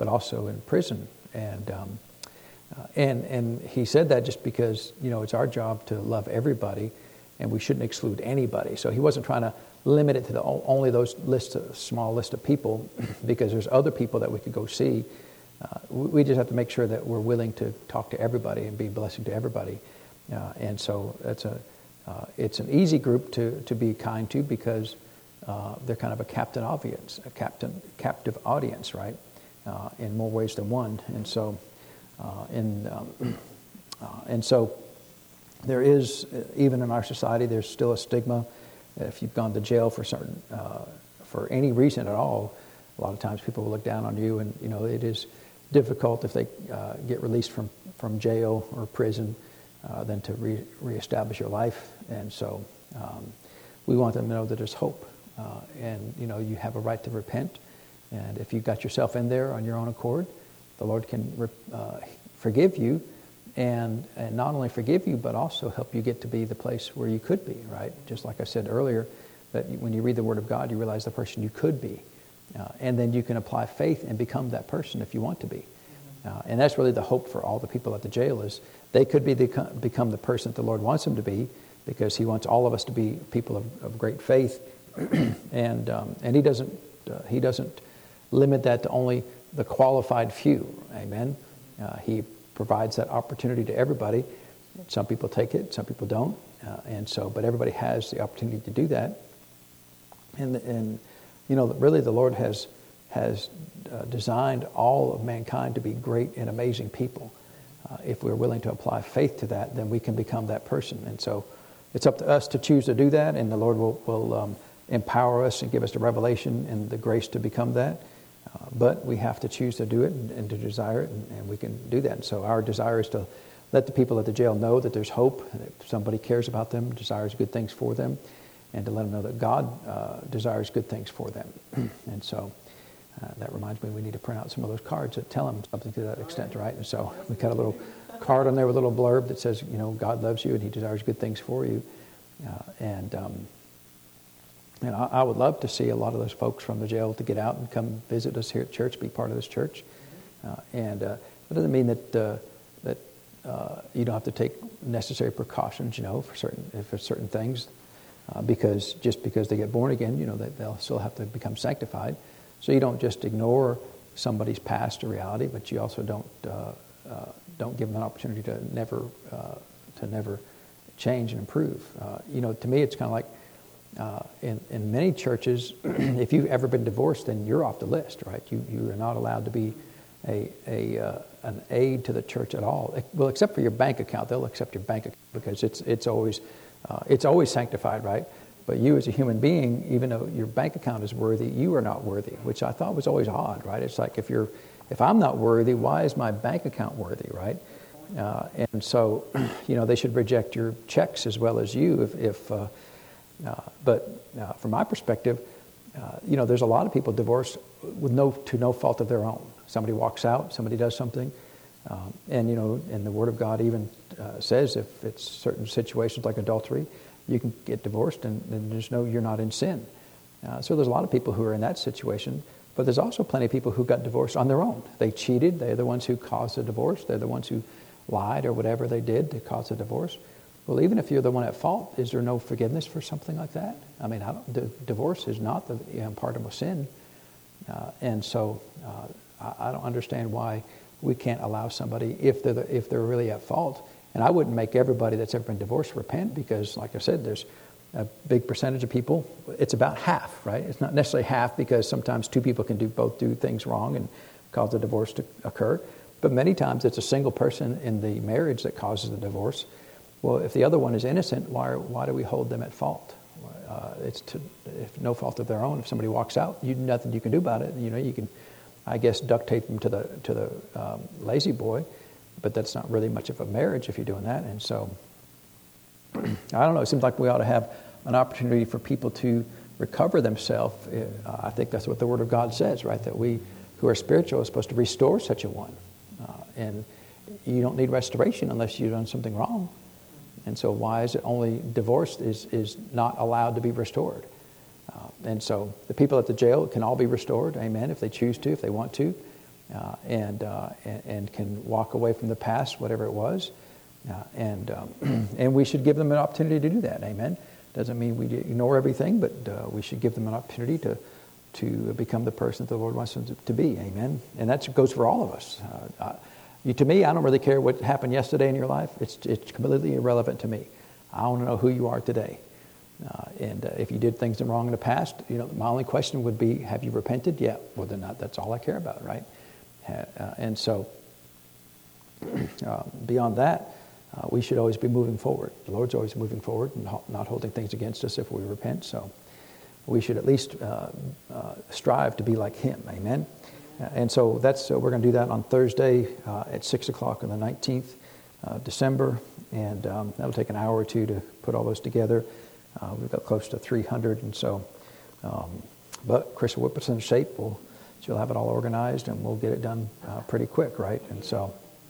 but also in prison. And he said that just because, it's our job to love everybody, and we shouldn't exclude anybody. So he wasn't trying to limit it to only those small list of people, because there's other people that we could go see. We just have to make sure that we're willing to talk to everybody and be a blessing to everybody. And so it's an easy group to be kind to, because they're kind of a captive audience, right? In more ways than one. And so, and so there is, even in our society, there's still a stigma. If you've gone to jail for any reason at all, a lot of times people will look down on you, and it is difficult if they get released from jail or prison, then to reestablish your life. And so we want them to know that there's hope, and you have a right to repent. And if you got yourself in there on your own accord, the Lord can forgive you, and not only forgive you, but also help you get to be the place where you could be, right? Just like I said earlier, that when you read the Word of God, you realize the person you could be. And then you can apply faith and become that person if you want to be. And that's really the hope for all the people at the jail, is they could become the person that the Lord wants them to be, because He wants all of us to be people of great faith. And He doesn't limit that to only the qualified few. Amen. He provides that opportunity to everybody. Some people take it, some people don't. But everybody has the opportunity to do that. And really the Lord has designed all of mankind to be great and amazing people. If we're willing to apply faith to that, then we can become that person. And so it's up to us to choose to do that, and the Lord will empower us and give us the revelation and the grace to become that. But we have to choose to do it and to desire it, and we can do that. And so our desire is to let the people at the jail know that there's hope, that somebody cares about them, desires good things for them, and to let them know that God desires good things for them. And so that reminds me, we need to print out some of those cards that tell them something to that extent, right? And so we got a little card on there with a little blurb that says, God loves you and He desires good things for you. And I would love to see a lot of those folks from the jail to get out and come visit us here at church, be part of this church. It doesn't mean that you don't have to take necessary precautions, for certain things, because they get born again, that they'll still have to become sanctified. So you don't just ignore somebody's past or reality, but you also don't give them an opportunity to never change and improve. To me, it's kind of like, in many churches, if you've ever been divorced, then you're off the list, right? You are not allowed to be an aid to the church at all. Well, except for your bank account, they'll accept your bank account because it's always sanctified, right? But you as a human being, even though your bank account is worthy, you are not worthy, which I thought was always odd, right? It's like if I'm not worthy, why is my bank account worthy, right? And so, they should reject your checks as well as you But from my perspective, there's a lot of people divorced to no fault of their own. Somebody walks out, somebody does something, and the Word of God even says if it's certain situations like adultery, you can get divorced, and you're not in sin. So there's a lot of people who are in that situation, but there's also plenty of people who got divorced on their own. They cheated. They're the ones who caused the divorce. They're the ones who lied or whatever they did to cause the divorce. Well, even if you're the one at fault, is there no forgiveness for something like that? I mean, divorce is not the unpardonable sin. And so I don't understand why we can't allow somebody, if they're really at fault. And I wouldn't make everybody that's ever been divorced repent, because, like I said, there's a big percentage of people. It's about half, right? It's not necessarily half, because sometimes two people can both do things wrong and cause the divorce to occur. But many times it's a single person in the marriage that causes the divorce. Well, if the other one is innocent, why do we hold them at fault? If no fault of their own. If somebody walks out, nothing you can do about it. You can, I guess, duct tape them to the lazy boy, but that's not really much of a marriage if you're doing that. And so, I don't know. It seems like we ought to have an opportunity for people to recover themselves. I think that's what the Word of God says, right? That we who are spiritual are supposed to restore such a one, and you don't need restoration unless you've done something wrong. And so why is it only divorce is not allowed to be restored? And so the people at the jail can all be restored, amen, if they choose to, if they want to. and can walk away from the past, whatever it was. And we should give them an opportunity to do that. Amen. Doesn't mean we ignore everything, but we should give them an opportunity to become the person that the Lord wants them to be. Amen. And that goes for all of us. To me, I don't really care what happened yesterday in your life. It's completely irrelevant to me. I want to know who you are today. And if you did things wrong in the past, my only question would be, have you repented? Yeah. Well, then that's all I care about, right? And so beyond that, we should always be moving forward. The Lord's always moving forward and not holding things against us if we repent. So we should at least strive to be like Him. Amen. And so we're going to do that on Thursday at 6 o'clock on the 19th December. And that'll take an hour or two to put all those together. We've got close to 300. And so, but Chris will whip us in shape. She'll have it all organized and we'll get it done pretty quick, right? And so,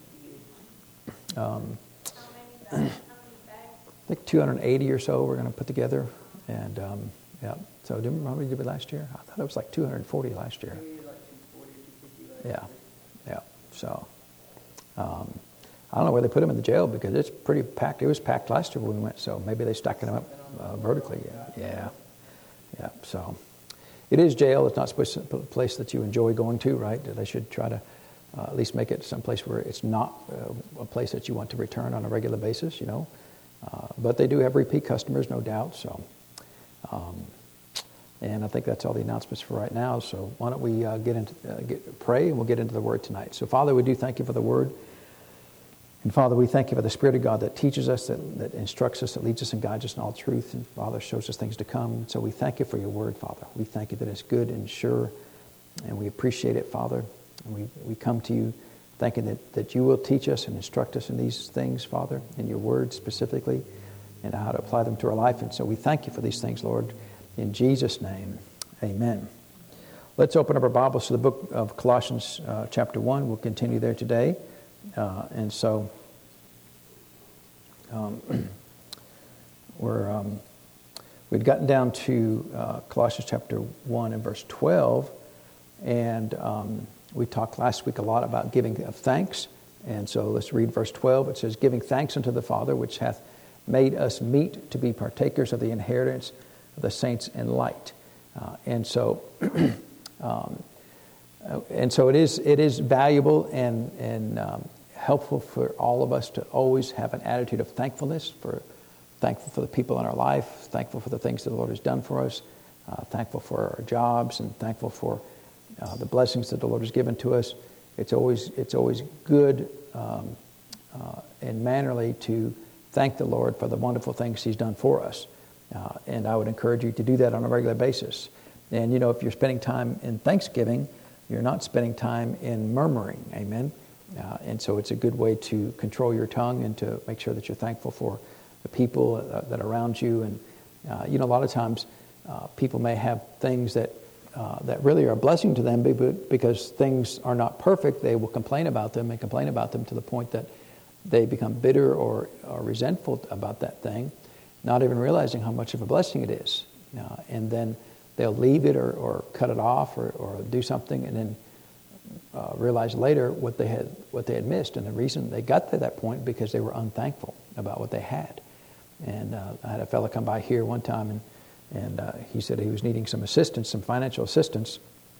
I think 280 or so we're going to put together. And, yeah. So do you remember how many did we last year? I thought it was like 240 last year. Yeah. So, I don't know where they put them in the jail because it's pretty packed. It was packed last year when we went, so maybe they stacked them up vertically. Yeah. So, it is jail. It's not supposed to be a place that you enjoy going to, right? They should try to at least make it someplace where it's not a place that you want to return on a regular basis, But they do have repeat customers, no doubt. So, and I think that's all the announcements for right now. So why don't we pray and we'll get into the Word tonight. So Father, we do thank you for the Word. And Father, we thank you for the Spirit of God that teaches us, that instructs us, that leads us and guides us in all truth. And Father, shows us things to come. So we thank you for your Word, Father. We thank you that it's good and sure. And we appreciate it, Father. And we come to you thanking that you will teach us and instruct us in these things, Father, in your Word specifically, and how to apply them to our life. And so we thank you for these things, Lord. In Jesus' name, amen. Let's open up our Bibles to the book of Colossians chapter 1. We'll continue there today. And so we'd gotten down to Colossians chapter 1 and verse 12. And we talked last week a lot about giving of thanks. And so let's read verse 12. It says, giving thanks unto the Father, which hath made us meet to be partakers of the inheritance of the saints in light. And so it is valuable and helpful for all of us to always have an attitude of thankfulness, thankful for the people in our life, thankful for the things that the Lord has done for us, thankful for our jobs, and thankful for the blessings that the Lord has given to us. It's always good and mannerly to thank the Lord for the wonderful things He's done for us. And I would encourage you to do that on a regular basis. And, if you're spending time in Thanksgiving, you're not spending time in murmuring. Amen. And so it's a good way to control your tongue and to make sure that you're thankful for the people that are around you. And, a lot of times people may have things that really are a blessing to them, but because things are not perfect, they will complain about them to the point that they become bitter or resentful about that thing, not even realizing how much of a blessing it is. And then they'll leave it or cut it off or do something and then realize later what they had missed. And the reason they got to that point because they were unthankful about what they had. And I had a fellow come by here one time and he said he was needing some financial assistance.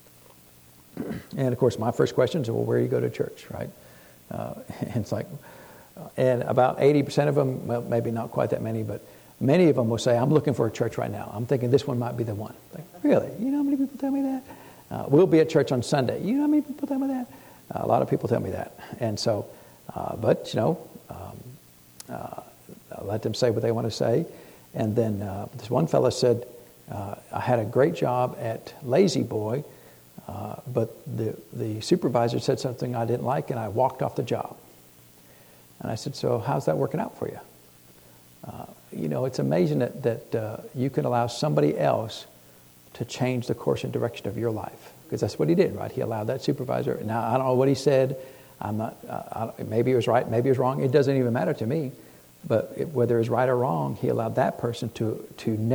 And of course my first question is, well, where do you go to church, right? And it's like, and about 80% of them, well, maybe not quite that many, but many of them will say, I'm looking for a church right now. I'm thinking this one might be the one. Like, really? You know how many people tell me that? We'll be at church on Sunday. You know how many people tell me that? A lot of people tell me that. And so, but, I'll let them say what they want to say. And then this one fellow said, I had a great job at Lazy Boy, but the supervisor said something I didn't like, and I walked off the job. And I said, so how's that working out for you? It's amazing that you can allow somebody else to change the course and direction of your life. Because that's what he did, right? He allowed that supervisor. Now, I don't know what he said. Maybe it was right, maybe it was wrong. It doesn't even matter to me. But whether it's right or wrong, he allowed that person to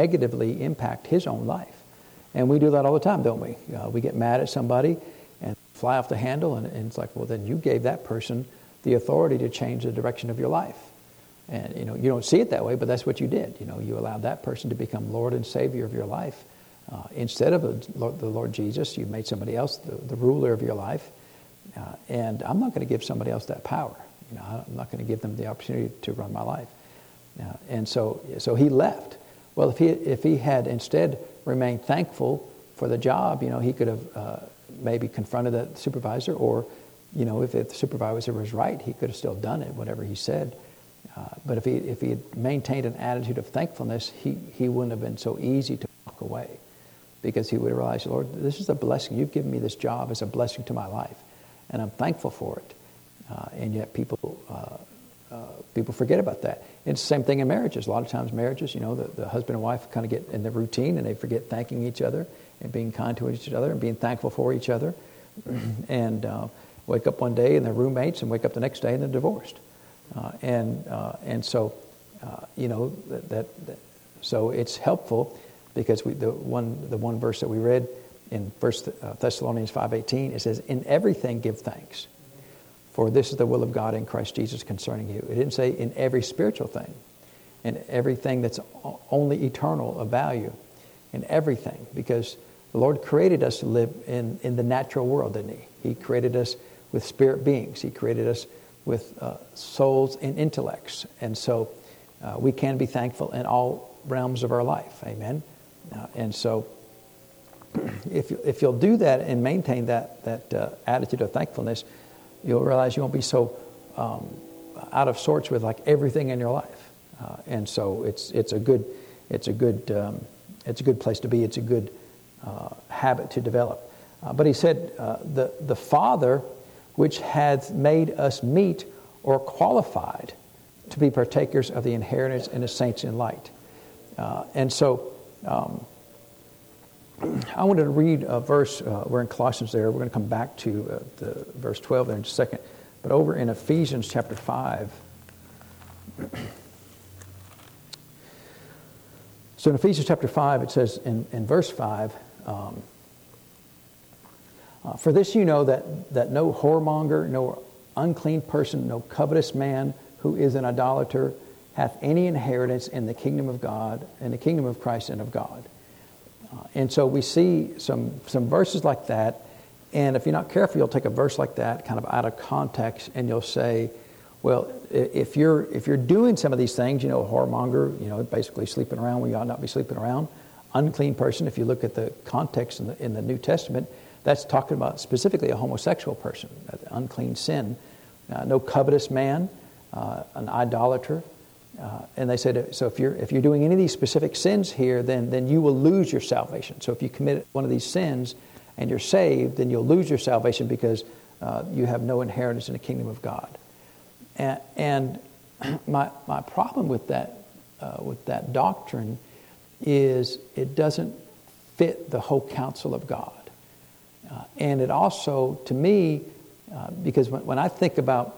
negatively impact his own life. And we do that all the time, don't we? We get mad at somebody and fly off the handle, and it's like, well, then you gave that person the authority to change the direction of your life. And, you don't see it that way, but that's what you did. You allowed that person to become Lord and Savior of your life. Instead of the Lord Jesus, you made somebody else the ruler of your life. And I'm not going to give somebody else that power. I'm not going to give them the opportunity to run my life. And so he left. Well, if he had instead remained thankful for the job, he could have maybe confronted the supervisor, or, if the supervisor was right, he could have still done it, whatever he said. But if he had maintained an attitude of thankfulness, he wouldn't have been so easy to walk away, because he would have realized, Lord, this is a blessing. You've given me this job as a blessing to my life, and I'm thankful for it. And yet people forget about that. It's the same thing in marriages. A lot of times marriages, the husband and wife kind of get in the routine, and they forget thanking each other and being kind to each other and being thankful for each other. And wake up one day and they're roommates, and wake up the next day and they're divorced. So so it's helpful, because the one verse that we read in 1 Thessalonians 5:18, it says, "In everything give thanks, for this is the will of God in Christ Jesus concerning you." It didn't say in every spiritual thing, in everything that's only eternal of value, in everything, because the Lord created us to live in the natural world, didn't He? He created us with spirit beings. He created us with souls and intellects. And so we can be thankful in all realms of our life. Amen? And so if you'll do that and maintain that attitude of thankfulness, you'll realize you won't be so out of sorts with like everything in your life. And so it's a good place to be. It's a good habit to develop. But he said, the Father, which hath made us meet or qualified to be partakers of the inheritance in the saints in light. And so I wanted to read a verse. We're in Colossians there. We're going to come back to the verse 12 there in just a second. But over in Ephesians chapter 5. So in Ephesians chapter 5, it says in verse 5, "For this you know that no whoremonger, no unclean person, no covetous man who is an idolater hath any inheritance in the kingdom of God, in the kingdom of Christ and of God." And so we see some verses like that, and if you're not careful, you'll take a verse like that kind of out of context, and you'll say, well, if you're doing some of these things, a whoremonger, basically sleeping around when you ought not be sleeping around. Unclean person, if you look at the context in the New Testament, that's talking about specifically a homosexual person, unclean sin. No covetous man, an idolater. And they said, so if you're doing any of these specific sins here, then you will lose your salvation. So if you commit one of these sins and you're saved, then you'll lose your salvation, because you have no inheritance in the kingdom of God. And my problem with that doctrine is it doesn't fit the whole counsel of God. And it also, to me, because when I think about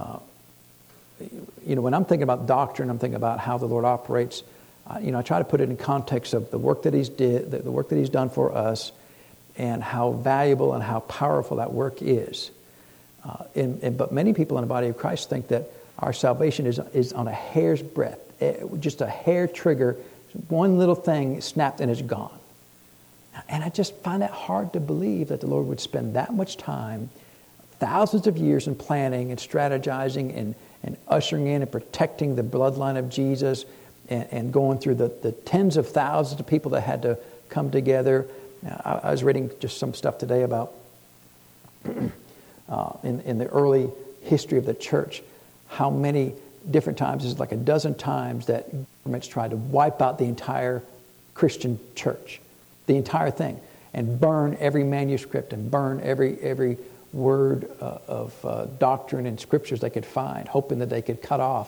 when I'm thinking about doctrine, I'm thinking about how the Lord operates. I try to put it in context of the work that He's the work that He's done for us, and how valuable and how powerful that work is. But many people in the body of Christ think that our salvation is on a hair's breadth, just a hair trigger, one little thing snapped and it's gone. And I just find that hard to believe that the Lord would spend that much time, thousands of years in planning and strategizing and ushering in and protecting the bloodline of Jesus, and going through the tens of thousands of people that had to come together. I was reading just some stuff today about in the early history of the church, how many different times, it's like a dozen times, that governments tried to wipe out the entire Christian church, the entire thing, and burn every manuscript and burn every word of doctrine and scriptures they could find, hoping that they could cut off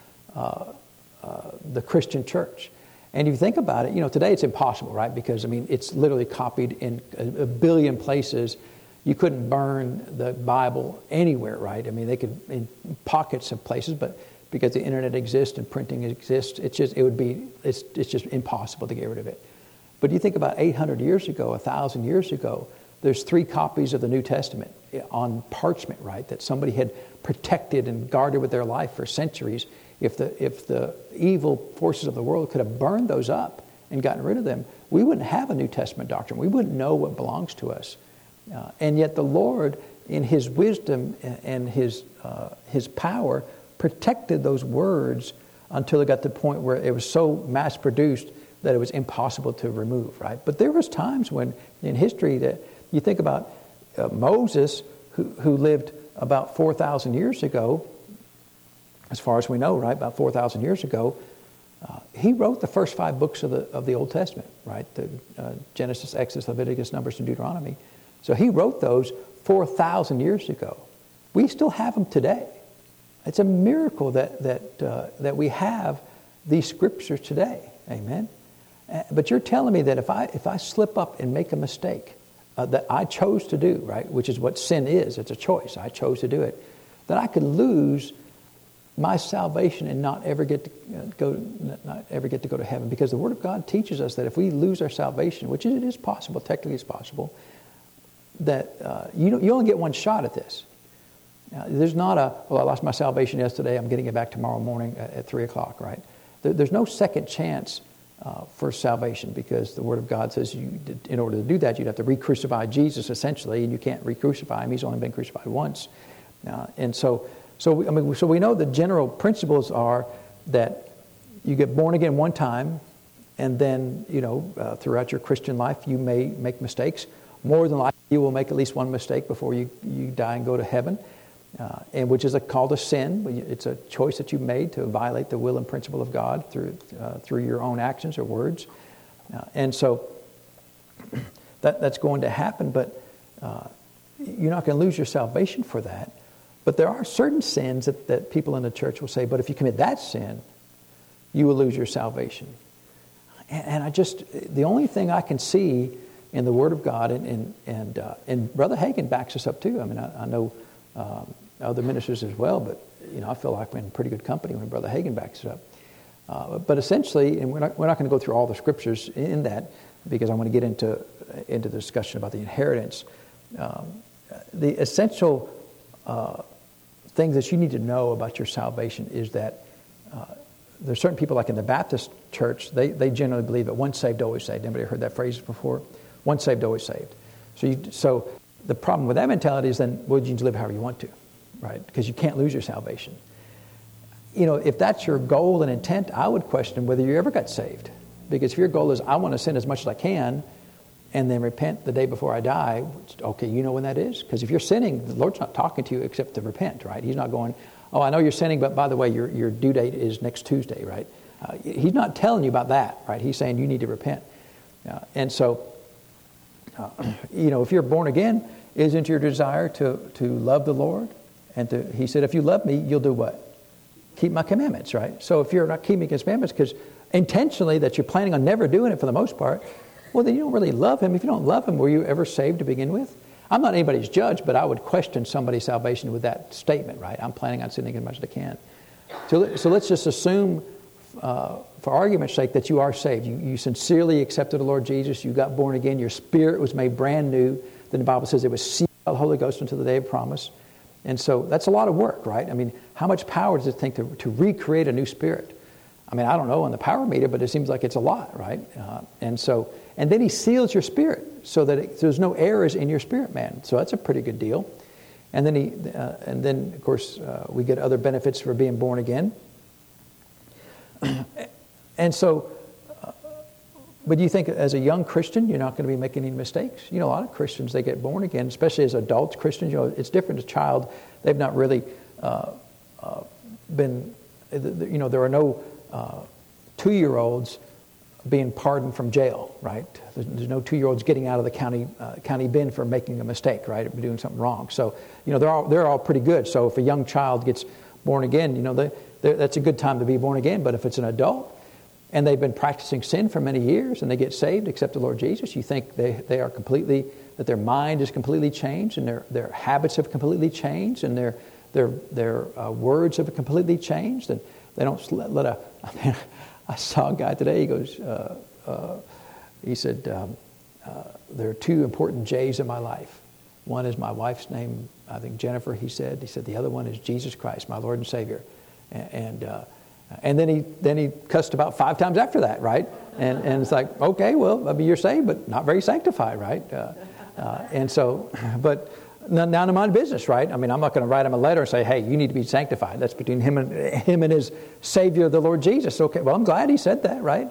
the Christian church. And if you think about it, today it's impossible, right? Because, it's literally copied in a billion places. You couldn't burn the Bible anywhere, right? They could in pockets of places, but because the internet exists and printing exists, it's just impossible to get rid of it. But you think about 800 years ago, 1,000 years ago, there's 3 copies of the New Testament on parchment, right, that somebody had protected and guarded with their life for centuries. If the evil forces of the world could have burned those up and gotten rid of them, we wouldn't have a New Testament doctrine. We wouldn't know what belongs to us. And yet the Lord, in His wisdom and His power, protected those words until it got to the point where it was so mass-produced that it was impossible to remove, right? But there was times when, in history, that you think about Moses, who lived about 4,000 years ago, as far as we know, right, about 4,000 years ago, he wrote the first 5 books of the Old Testament, right? The Genesis, Exodus, Leviticus, Numbers, and Deuteronomy. So he wrote those 4,000 years ago. We still have them today. It's a miracle that we have these scriptures today. Amen. But you're telling me that if I slip up and make a mistake that I chose to do, right, which is what sin is, it's a choice. I chose to do it. That I could lose my salvation and not ever get to go to heaven, because the Word of God teaches us that if we lose our salvation, which it is possible, technically it's possible, that you only get one shot at this. There's not I lost my salvation yesterday, I'm getting it back tomorrow morning at 3 o'clock, right? There's no second chance for salvation, because the Word of God says in order to do that, you'd have to re-crucify Jesus, essentially, and you can't re-crucify Him. He's only been crucified once. So we know the general principles are that you get born again one time, and then, throughout your Christian life, you may make mistakes. More than likely, you will make at least one mistake before you die and go to heaven, and which is called a sin. It's a choice that you made to violate the will and principle of God through your own actions or words. And so that's going to happen, but you're not going to lose your salvation for that. But there are certain sins that people in the church will say, but if you commit that sin, you will lose your salvation. And the only thing I can see in the Word of God, and Brother Hagin backs us up too. I mean, I know other ministers as well, but I feel like we're in pretty good company when Brother Hagin backs it up. But essentially, and we're not going to go through all the scriptures in that, because I want to get into the discussion about the inheritance. The essential things that you need to know about your salvation is that there's certain people, like in the Baptist church, they generally believe that once saved, always saved. Anybody heard that phrase before? Once saved, always saved. So the problem with that mentality is then, well, you can live however you want to, right? Because you can't lose your salvation. If that's your goal and intent, I would question whether you ever got saved. Because if your goal is, I want to sin as much as I can, and then repent the day before I die, okay, you know when that is? Because if you're sinning, the Lord's not talking to you except to repent, right? He's not going, oh, I know you're sinning, but by the way, your due date is next Tuesday, right? He's not telling you about that, right? He's saying you need to repent. And so, if you're born again, isn't your desire to love the Lord? And He said, if you love me, you'll do what? Keep my commandments, right? So if you're not keeping His commandments, because intentionally that you're planning on never doing it for the most part, well, then you don't really love Him. If you don't love Him, were you ever saved to begin with? I'm not anybody's judge, but I would question somebody's salvation with that statement, right? I'm planning on sinning as much as I can. So let's just assume, for argument's sake, that you are saved. You sincerely accepted the Lord Jesus. You got born again. Your spirit was made brand new. Then the Bible says it was sealed by the Holy Ghost until the day of promise. And so that's a lot of work, right? I mean, how much power does it take to recreate a new spirit? I mean, I don't know on the power meter, but it seems like it's a lot, right? And then He seals your spirit so that there's no errors in your spirit, man. So that's a pretty good deal. And then of course we get other benefits for being born again. And so, but you think as a young Christian, you're not going to be making any mistakes? A lot of Christians, they get born again, especially as adult Christians. It's different as a child. They've not really been, there are no 2-year-olds being pardoned from jail, right? There's no 2-year-olds getting out of the county bin for making a mistake, right? Or doing something wrong. So, they're all pretty good. So if a young child gets born again, that's a good time to be born again. But if it's an adult and they've been practicing sin for many years and they get saved, accept the Lord Jesus, you think they are completely, that their mind is completely changed and their habits have completely changed and their words have completely changed, and they don't I saw a guy today. He goes, he said, there are two important J's in my life. One is my wife's name, I think Jennifer, he said. He said the other one is Jesus Christ, my Lord and Savior. And then he cussed about 5 times after that, right? And it's like, okay, well, I mean, you're saved, but not very sanctified, right? And so, but now to mind business, right? I mean, I'm not going to write him a letter and say, hey, you need to be sanctified. That's between him and his Savior, the Lord Jesus. Okay, well, I'm glad he said that, right?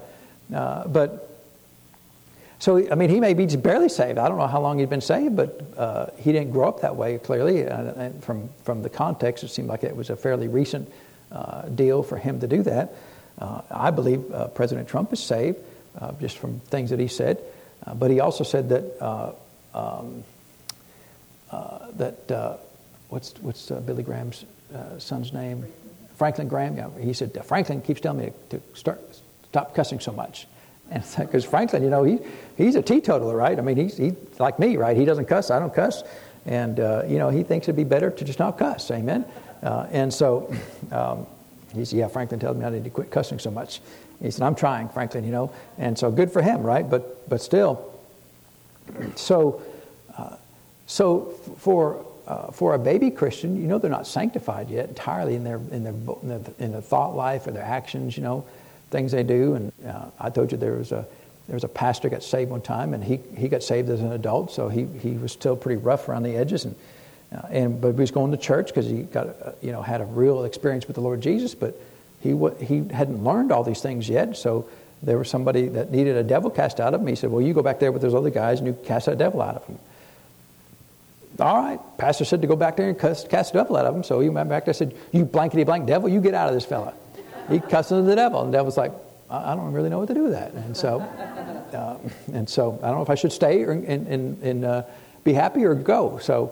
So, I mean, he may be barely saved. I don't know how long he'd been saved, but he didn't grow up that way, clearly. And from the context, it seemed like it was a fairly recent deal for him to do that. I believe President Trump is saved, just from things that he said. But he also said that what's Billy Graham's son's name? Franklin Graham. Yeah, he said Franklin keeps telling me to stop cussing so much. And because Franklin, you know, he's a teetotaler, right? I mean, he's like me, right? He doesn't cuss, I don't cuss, and you know, he thinks it'd be better to just not cuss. Amen. And so he said, "Yeah, Franklin tells me I need to quit cussing so much." He said, "I'm trying, Franklin, you know." And so good for him, right? But still, so for a baby Christian, you know, they're not sanctified yet entirely in their thought life or their actions, you know. Things they do. And I told you there was a pastor got saved one time, and he got saved as an adult, so he was still pretty rough around the edges, but he was going to church because he got had a real experience with the Lord Jesus, but he hadn't learned all these things yet. So there was somebody that needed a devil cast out of him. He said, "Well, you go back there with those other guys and you cast that devil out of him." All right, pastor said to go back there and cast the devil out of him. So he went back there and said, "You blankety blank devil, you get out of this fella." He cussed into the devil, and the devil's like, "I don't really know what to do with that." And so I don't know if I should stay and be happy or go. So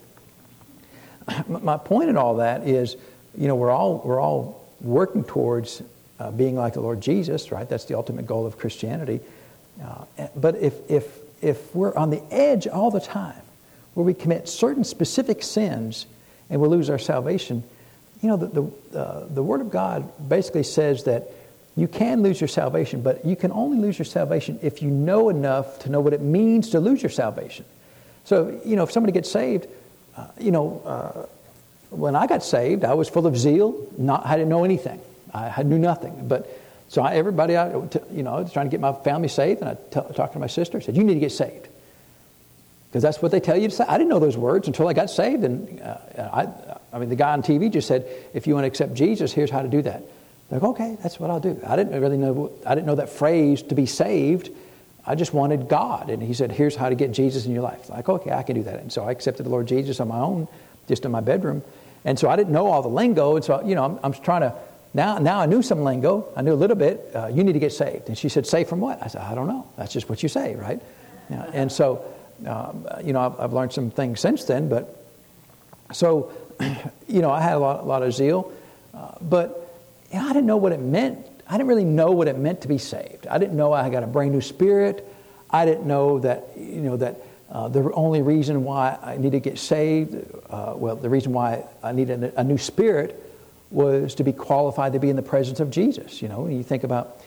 my point in all that is, you know, we're all working towards being like the Lord Jesus, right? That's the ultimate goal of Christianity. But if we're on the edge all the time, where we commit certain specific sins and we lose our salvation, you know, the Word of God basically says that you can lose your salvation, but you can only lose your salvation if you know enough to know what it means to lose your salvation. So, you know, if somebody gets saved, when I got saved, I was full of zeal. I didn't know anything. I knew nothing. But so I was trying to get my family saved, and I talked to my sister. I said, "You need to get saved," because that's what they tell you to say. I didn't know those words until I got saved, and I mean, the guy on TV just said, "If you want to accept Jesus, here's how to do that." Like, okay, that's what I'll do. I didn't know that phrase to be saved. I just wanted God, and he said, "Here's how to get Jesus in your life." Like, okay, I can do that. And so I accepted the Lord Jesus on my own, just in my bedroom. And so I didn't know all the lingo, and so I'm trying to. Now I knew some lingo. I knew a little bit. You need to get saved. And she said, "Saved from what?" I said, "I don't know. That's just what you say, right?" And so, I've learned some things since then. But so, I had a lot of zeal, but I didn't know what it meant. I didn't really know what it meant to be saved. I didn't know I got a brand new spirit. I didn't know that the only reason why I needed to get saved, the reason why I needed a new spirit was to be qualified to be in the presence of Jesus. And you think about,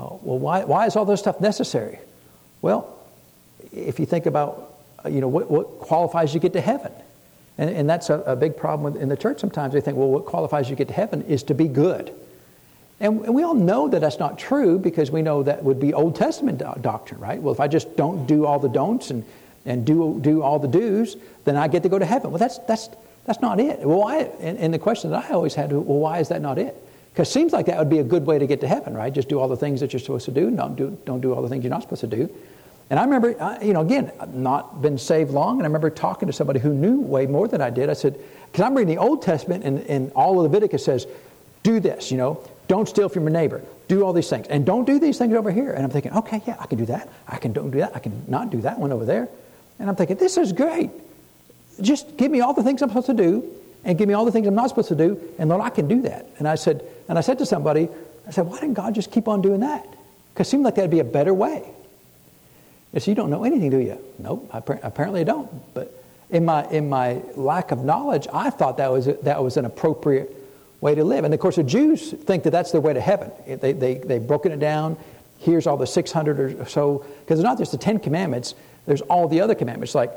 why is all this stuff necessary? Well, if you think about, what qualifies you to get to heaven. And that's a big problem in the church sometimes. They think, well, what qualifies you to get to heaven is to be good. And we all know that that's not true, because we know that would be Old Testament doctrine, right? Well, if I just don't do all the don'ts and do all the do's, then I get to go to heaven. Well, that's not it. Well, why? And the question that I always had, well, why is that not it? Because it seems like that would be a good way to get to heaven, right? Just do all the things that you're supposed to do. Don't do all the things you're not supposed to do. And I remember, again, I've not been saved long, and I remember talking to somebody who knew way more than I did. I said, because I'm reading the Old Testament, and all of Leviticus says, do this, don't steal from your neighbor, do all these things, and don't do these things over here. And I'm thinking, okay, yeah, I can do that. I can don't do that. I can not do that one over there. And I'm thinking, this is great. Just give me all the things I'm supposed to do, and give me all the things I'm not supposed to do, and Lord, I can do that. And I said to somebody, why didn't God just keep on doing that? Because it seemed like that'd be a better way. They said, you don't know anything, do you? Nope, apparently I don't. But in my lack of knowledge, I thought that was an appropriate way to live. And of course, the Jews think that that's their way to heaven. They've broken it down here's all the 600 or so, because it's not just the 10 commandments, there's all the other commandments, like,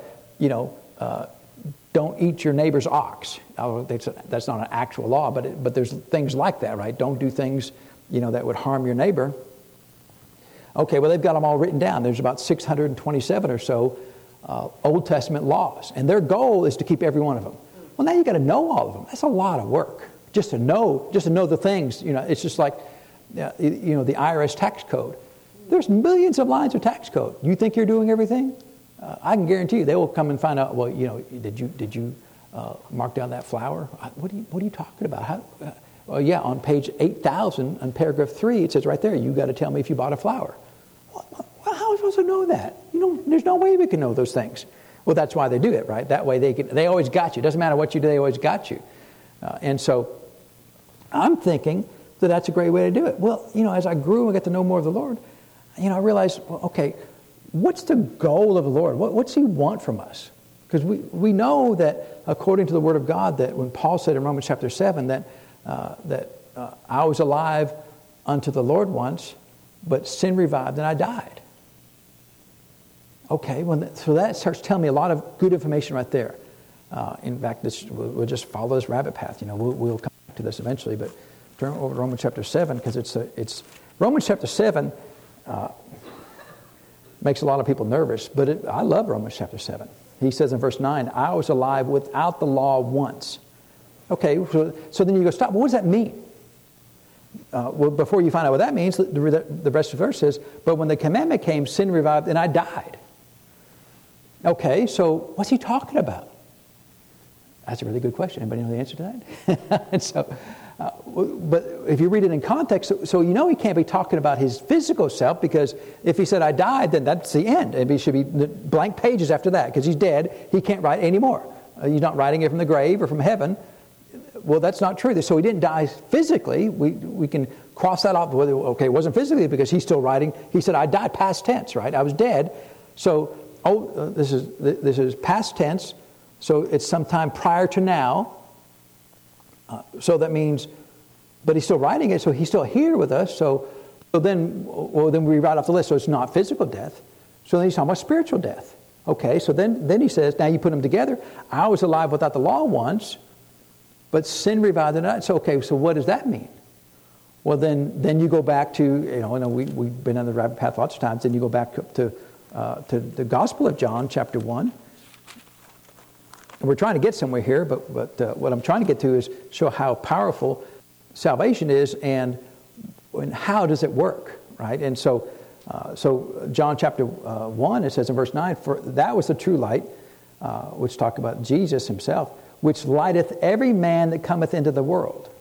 don't eat your neighbor's ox. That's not an actual law, but there's things like that, right? Don't do things, that would harm your neighbor. Okay, well, they've got them all written down. There's about 627 or so Old Testament laws, and their goal is to keep every one of them. Well, now you got to know all of them. That's a lot of work just to know the things. It's just like, the IRS tax code. There's millions of lines of tax code. You think you're doing everything? I can guarantee you they will come and find out. Well, did you mark down that flour? What are you talking about? Well, yeah, on page 8,000, on paragraph 3, it says right there, you got to tell me if you bought a flour. Well, how am I supposed to know that? There's no way we can know those things. Well, that's why they do it, right? That way they always got you. It doesn't matter what you do, they always got you. And so I'm thinking that that's a great way to do it. Well, as I grew and got to know more of the Lord, I realized, well, okay, what's the goal of the Lord? What's He want from us? Because we know that according to the Word of God, that when Paul said in Romans chapter 7 that I was alive unto the Lord once, but sin revived and I died. Okay, so that starts telling me a lot of good information right there. In fact, we'll just follow this rabbit path. We'll come back to this eventually, but turn over to Romans chapter 7, because it's Romans chapter 7 makes a lot of people nervous, but I love Romans chapter 7. He says in verse 9, I was alive without the law once. Okay, so then you go, stop. What does that mean? Well, before you find out what that means, the rest of the verse says, but when the commandment came, sin revived and I died. Okay, so what's he talking about? That's a really good question. Anybody know the answer to that? And so, but if you read it in context, so he can't be talking about his physical self, because if he said I died, then that's the end. And it should be blank pages after that, because he's dead. He can't write anymore. He's not writing it from the grave or from heaven. Well, that's not true. So he didn't die physically. We can cross that off. Okay, it wasn't physically because he's still writing. He said I died, past tense, right? I was dead. So this is past tense. So it's sometime prior to now. So that means, but he's still writing it, so he's still here with us. So then we write off the list. So it's not physical death. So then he's talking about spiritual death. Okay, so then he says, now you put them together. I was alive without the law once, but sin revived and died. So okay, so what does that mean? Well, then you go back to, we've been on the rabbit path lots of times. Then you go back to the Gospel of John, chapter 1. And we're trying to get somewhere here, but what I'm trying to get to is show how powerful salvation is and how does it work, right? And so John chapter 1, it says in verse 9, for that was the true light, which talk about Jesus himself, which lighteth every man that cometh into the world.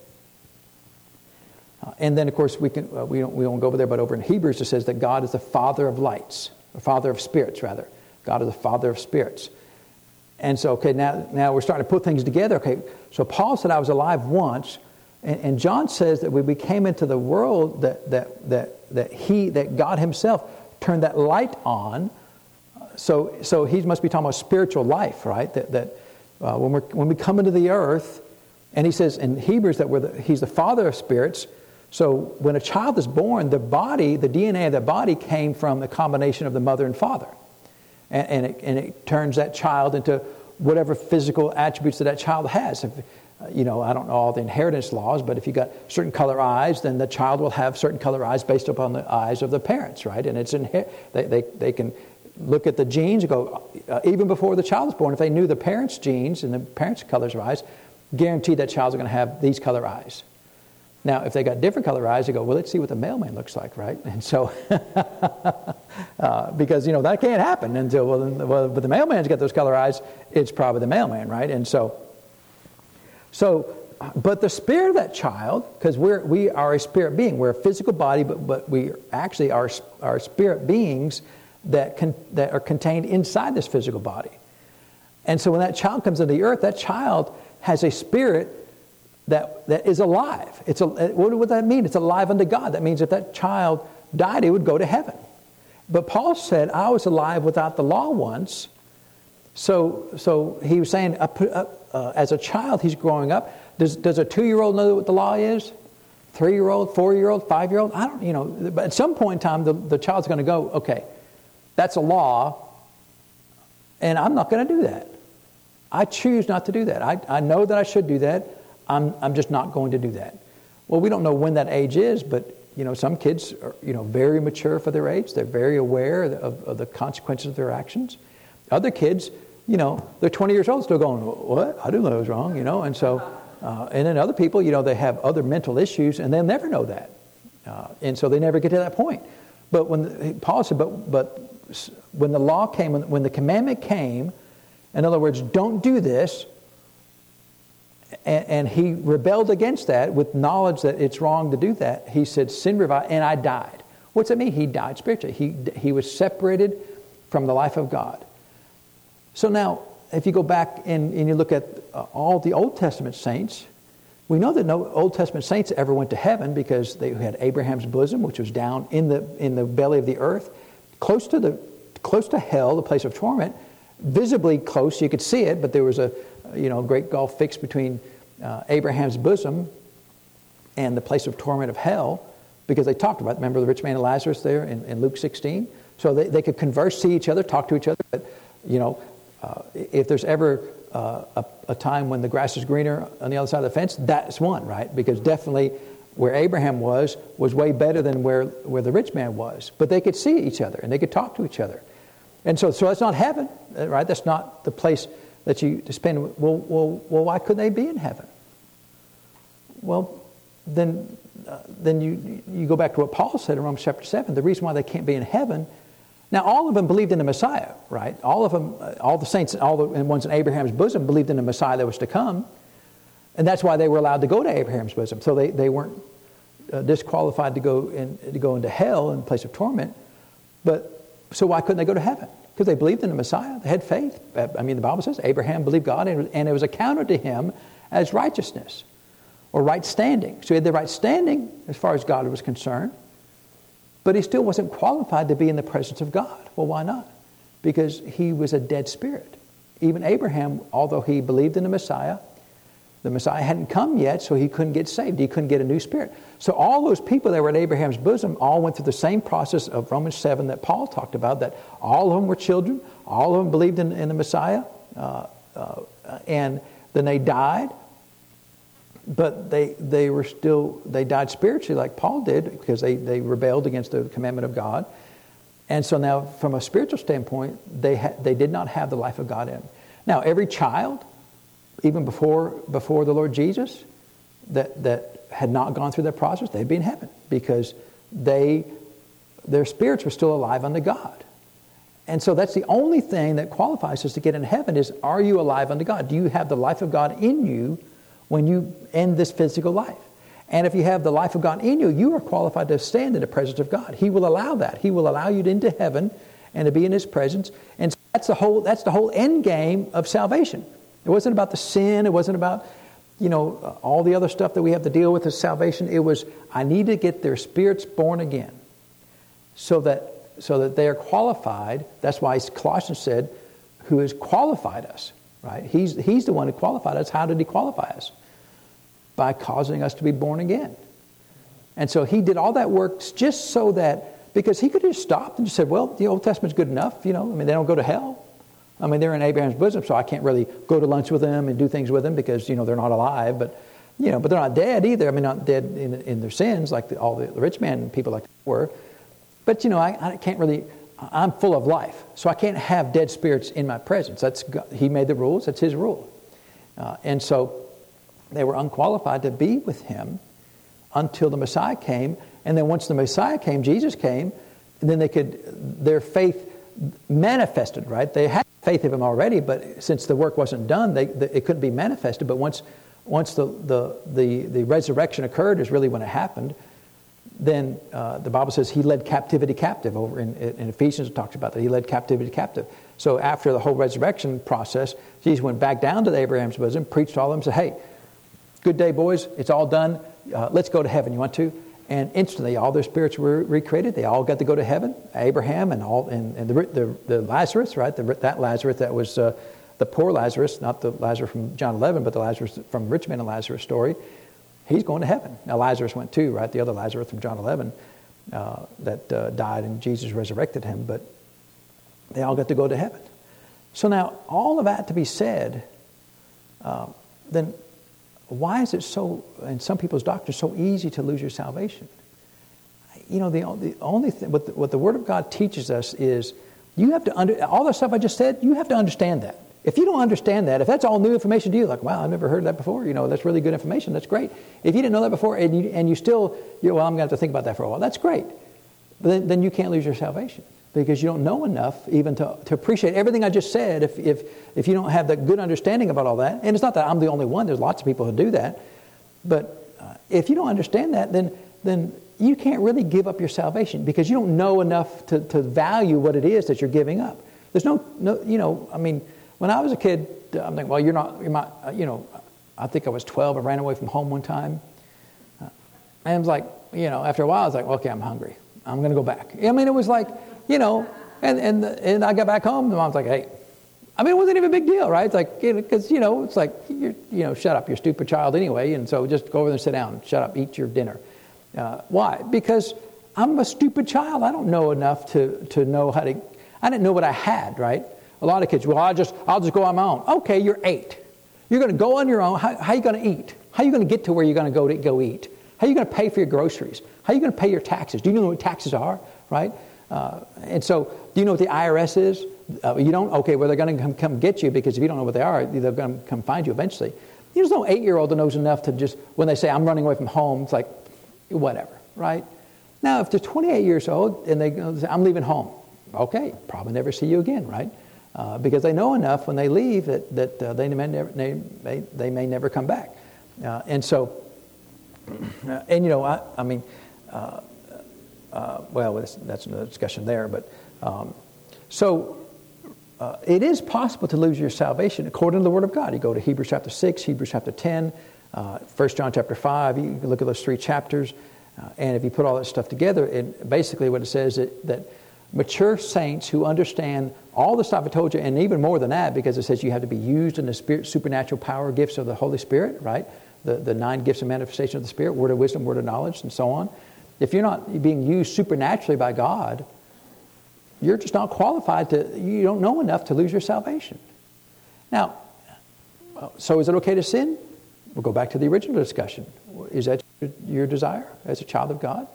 And then, of course, we won't go over there, but over in Hebrews it says that God is the Father of lights, or Father of spirits, rather. God is the Father of spirits. And so, okay, now we're starting to put things together. Okay, so Paul said I was alive once, and John says that when we came into the world, that God himself turned that light on. So he must be talking about spiritual life, right? When we come into the earth, and he says in Hebrews that he's the Father of spirits. So when a child is born, the DNA of the body came from the combination of the mother and father. And it turns that child into whatever physical attributes that child has. If, I don't know all the inheritance laws, but if you got certain color eyes, then the child will have certain color eyes based upon the eyes of the parents, right? And it's they can look at the genes and go, even before the child is born, if they knew the parents' genes and the parents' colors of eyes, guaranteed that child's going to have these color eyes. Now, if they got different color eyes, they go, well, let's see what the mailman looks like, right? And so, because, that can't happen until, but the mailman's got those color eyes, it's probably the mailman, right? And so, but the spirit of that child, because we are a spirit being, we're a physical body, but we actually are spirit beings that are contained inside this physical body. And so when that child comes into the earth, that child has a spirit that is alive. What would that mean? It's alive unto God. That means if that child died, it would go to heaven. But Paul said, I was alive without the law once. So he was saying, as a child, he's growing up. Does a 2-year-old know what the law is? 3-year-old, 4-year-old, 5-year-old, I don't, but at some point in time, the child's going to go, okay, that's a law, and I'm not going to do that. I choose not to do that. I know that I should do that. I'm just not going to do that. Well, we don't know when that age is, but some kids are very mature for their age. They're very aware of the consequences of their actions. Other kids, they're 20 years old, still going, what? I didn't know it was wrong, and so, and then other people, they have other mental issues, and they'll never know that, and so they never get to that point. But when Paul said, but when the law came, when the commandment came, in other words, don't do this, and he rebelled against that with knowledge that it's wrong to do that. He said, sin revived, and I died. What's that mean? He died spiritually. He was separated from the life of God. So now, if you go back and you look at all the Old Testament saints, we know that no Old Testament saints ever went to heaven because they had Abraham's bosom, which was down in the belly of the earth, close to hell, the place of torment, visibly close. You could see it, but there was a great gulf fixed between Abraham's bosom and the place of torment of hell, because they talked about it. Remember the rich man and Lazarus there in Luke 16? So they could converse, see each other, talk to each other. But, if there's ever a time when the grass is greener on the other side of the fence, that's one, right? Because definitely where Abraham was way better than where the rich man was. But they could see each other, and they could talk to each other. And so that's not heaven, right? That's not the place that you spend. Well, why couldn't they be in heaven? Well, then you go back to what Paul said in Romans chapter 7. The reason why they can't be in heaven. Now, all of them believed in the Messiah, right? All of them, all the saints, all the ones in Abraham's bosom believed in the Messiah that was to come, and that's why they were allowed to go to Abraham's bosom. So they weren't disqualified to go into hell in the place of torment. But so why couldn't they go to heaven? Because they believed in the Messiah. They had faith. I mean, the Bible says Abraham believed God, and it was accounted to him as righteousness or right standing. So he had the right standing as far as God was concerned, but he still wasn't qualified to be in the presence of God. Well, why not? Because he was a dead spirit. Even Abraham, although he believed in the Messiah hadn't come yet, so he couldn't get saved. He couldn't get a new spirit. So all those people that were at Abraham's bosom all went through the same process of Romans 7 that Paul talked about, that all of them were children, all of them believed in the Messiah, and then they died, but they died spiritually like Paul did because they rebelled against the commandment of God. And so now from a spiritual standpoint, they did not have the life of God in them. Now every child, even before the Lord Jesus, that had not gone through that process, they'd be in heaven because their spirits were still alive unto God. And so that's the only thing that qualifies us to get in heaven is, are you alive unto God? Do you have the life of God in you when you end this physical life? And if you have the life of God in you, you are qualified to stand in the presence of God. He will allow that. He will allow you into heaven and to be in His presence. And so that's the whole end game of salvation. It wasn't about the sin. It wasn't about, all the other stuff that we have to deal with as salvation. It was, I need to get their spirits born again so that they are qualified. That's why Colossians said, who has qualified us, right? He's the one who qualified us. How did He qualify us? By causing us to be born again. And so He did all that work just so that, because He could have just stopped and just said, well, the Old Testament's good enough. They don't go to hell. They're in Abraham's bosom, so I can't really go to lunch with them and do things with them because, they're not alive. But they're not dead either. Not dead in their sins like all the rich man and people like that were. But, I can't really, I'm full of life. So I can't have dead spirits in my presence. He made the rules. That's His rule. And so they were unqualified to be with Him until the Messiah came. And then once the Messiah came, Jesus came, and then their faith manifested, right? They had faith of Him already, but since the work wasn't done, it couldn't be manifested. But once the resurrection occurred is really when it happened. Then the Bible says He led captivity captive. Over in Ephesians it talks about that. He led captivity captive. So after the whole resurrection process, Jesus went back down to Abraham's bosom, preached to all of them, said, hey, good day, boys. It's all done. Let's go to heaven. You want to? And instantly, all their spirits were recreated. They all got to go to heaven. Abraham and the Lazarus, right? That Lazarus that was the poor Lazarus, not the Lazarus from John 11, but the Lazarus from Rich Man and Lazarus story. he's going to heaven. Now Lazarus went too, right? The other Lazarus from John 11 that died and Jesus resurrected him, but they all got to go to heaven. So now, all of that to be said, then why is it so, in some people's doctrines, so easy to lose your salvation? You know, the only thing, what the Word of God teaches us is, you have to, all the stuff I just said, you have to understand that. If you don't understand that, if that's all new information to you, like, wow, I've never heard that before, you know, that's really good information, that's great. If you didn't know that before, and you still, well, I'm going to have to think about that for a while, that's great. But then you can't lose your salvation, because you don't know enough even to appreciate everything I just said if you don't have that good understanding about all that. And it's not that I'm the only one. There's lots of people who do that. But if you don't understand that, then you can't really give up your salvation, because you don't know enough to value what it is that you're giving up. There's no, you know, I mean, when I was a kid, I'm thinking, well, you're not, you know, I think I was 12. I ran away from home one time. And it was like, you know, after a while, I was like, well, okay, I'm hungry. I'm going to go back. I mean, it was like, you know, and I got back home, and Mom's like, hey, I mean, it wasn't even a big deal, right? It's like, because, you know, it's like, you know, shut up, you're a stupid child anyway, and so just go over there and sit down, shut up, eat your dinner. Why? Because I'm a stupid child. I don't know enough to know how to, I didn't know what I had, right? A lot of kids, well, I'll just go on my own. Okay, you're 8. You're going to go on your own. How are you going to eat? How are you going to get to where you're going to go eat? How are you going to pay for your groceries? How are you going to pay your taxes? Do you know what taxes are, right? And so, do you know what the IRS is? You don't? Okay, well, they're going to come get you, because if you don't know what they are, they're going to come find you eventually. There's no 8-year-old that knows enough to just, when they say, I'm running away from home, it's like, whatever, right? Now, if they're 28 years old and they say, I'm leaving home, okay, probably never see you again, right? Because they know enough when they leave that they may never come back. And so, and you know, I mean, well, that's another discussion there. But it is possible to lose your salvation according to the Word of God. You go to Hebrews chapter 6, Hebrews chapter 10, 1 John chapter 5. You can look at those 3 chapters, and if you put all that stuff together, basically what it says is that mature saints who understand all the stuff I told you, and even more than that, because it says you have to be used in the Spirit, supernatural power gifts of the Holy Spirit, right? The 9 gifts of manifestation of the Spirit, word of wisdom, word of knowledge, and so on. If you're not being used supernaturally by God, you're just not qualified you don't know enough to lose your salvation. Now, so is it okay to sin? We'll go back to the original discussion. Is that your desire as a child of God?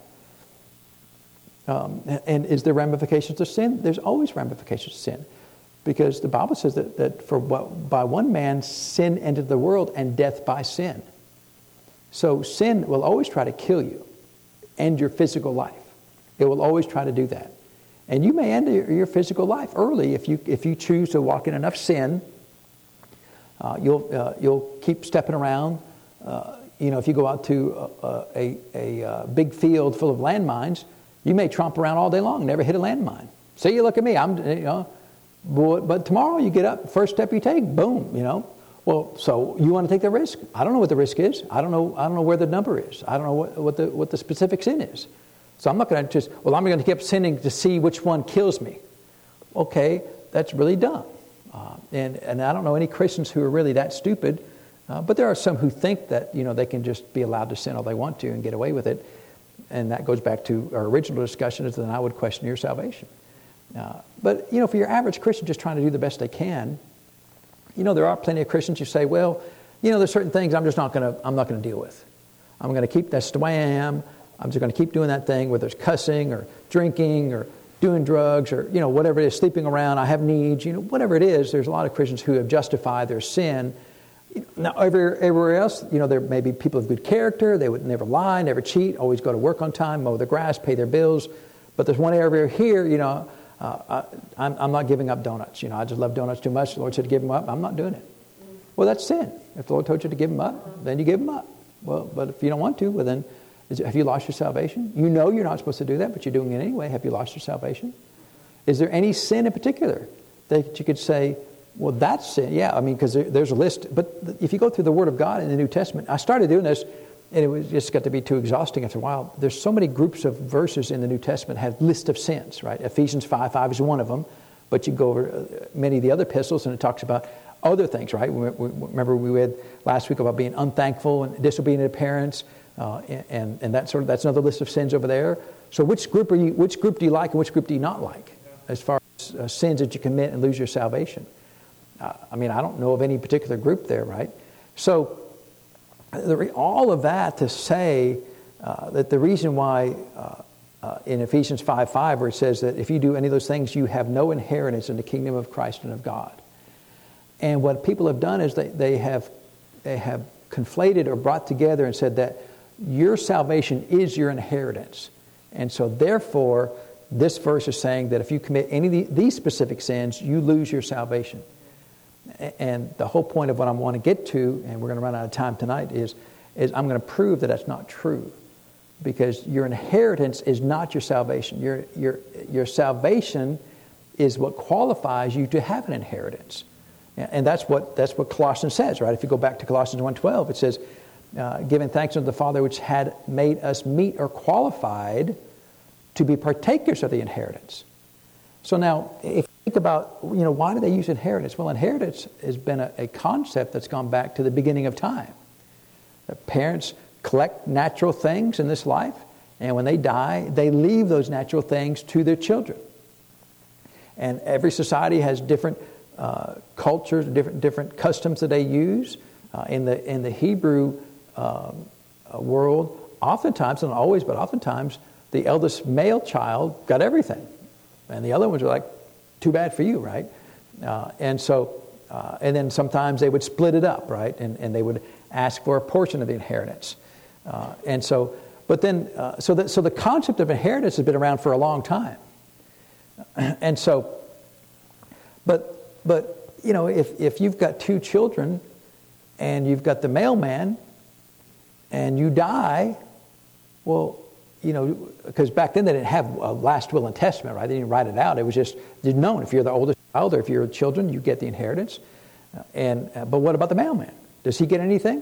And is there ramifications of sin? There's always ramifications of sin. Because the Bible says that by one man sin entered the world, and death by sin. So sin will always try to kill you, end your physical life. It will always try to do that. And you may end your physical life early if you choose to walk in enough sin. You'll keep stepping around. You know, if you go out to a big field full of landmines, you may tromp around all day long and never hit a landmine. See, you look at me. But tomorrow you get up, first step you take, boom. You know. Well, so you want to take the risk? I don't know what the risk is. I don't know where the number is. I don't know what the specific sin is. So I'm not going to I'm going to keep sinning to see which one kills me. Okay, that's really dumb. And I don't know any Christians who are really that stupid, but there are some who think that, you know, they can just be allowed to sin all they want to and get away with it. And that goes back to our original discussion, is then I would question your salvation. But, you know, for your average Christian just trying to do the best they can, you know, there are plenty of Christians who say, well, you know, there's certain things I'm not going to deal with. I'm going to keep, that's the way I am. I'm just going to keep doing that thing, whether it's cussing or drinking or doing drugs or, you know, whatever it is, sleeping around, I have needs, you know, whatever it is. There's a lot of Christians who have justified their sin. Now, everywhere else, you know, there may be people of good character. They would never lie, never cheat, always go to work on time, mow the grass, pay their bills. But there's one area here, you know, I'm not giving up donuts. You know, I just love donuts too much. The Lord said to give them up. I'm not doing it. Well, that's sin. If the Lord told you to give them up, then you give them up. Well, but if you don't want to, well then, have you lost your salvation? You know you're not supposed to do that, but you're doing it anyway. Have you lost your salvation? Is there any sin in particular that you could say, well, that's sin? Yeah, I mean, because there's a list. But if you go through the Word of God in the New Testament, I started doing this, and it was just got to be too exhausting after a while. There's so many groups of verses in the New Testament have list of sins, right? Ephesians 5:5 is one of them, but you go over many of the other epistles, and it talks about, other things, right? Remember we read last week about being unthankful and disobedient to parents, and that's another list of sins over there. So which group do you like and which group do you not like, as far as sins that you commit and lose your salvation? I don't know of any particular group there, right? So all of that to say that the reason why in Ephesians 5:5, where it says that if you do any of those things, you have no inheritance in the kingdom of Christ and of God. And what people have done is they have conflated or brought together and said that your salvation is your inheritance. And so therefore, this verse is saying that if you commit any of these specific sins, you lose your salvation. And the whole point of what I want to get to, and we're going to run out of time tonight, is I'm going to prove that that's not true. Because your inheritance is not your salvation. Your salvation is what qualifies you to have an inheritance. And that's what Colossians says, right? If you go back to Colossians 1:12, it says, giving thanks unto the Father which had made us meet or qualified to be partakers of the inheritance. So now, if you think about, why do they use inheritance? Well, inheritance has been a concept that's gone back to the beginning of time. The parents collect natural things in this life, and when they die, they leave those natural things to their children. And every society has different cultures, different customs that they use. In the Hebrew world, oftentimes, not always, but oftentimes, the eldest male child got everything, and the other ones were like, "Too bad for you," right? And then sometimes they would split it up, right? And they would ask for a portion of the inheritance. So the concept of inheritance has been around for a long time. And so, but if you've got two children and you've got the mailman and you die, well, because back then they didn't have a last will and testament, right? They didn't write it out. It was just known. If you're the oldest child or if you're children, you get the inheritance. But what about the mailman? Does he get anything?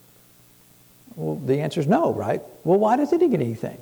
Well, the answer is no, right? Well, why doesn't he get anything?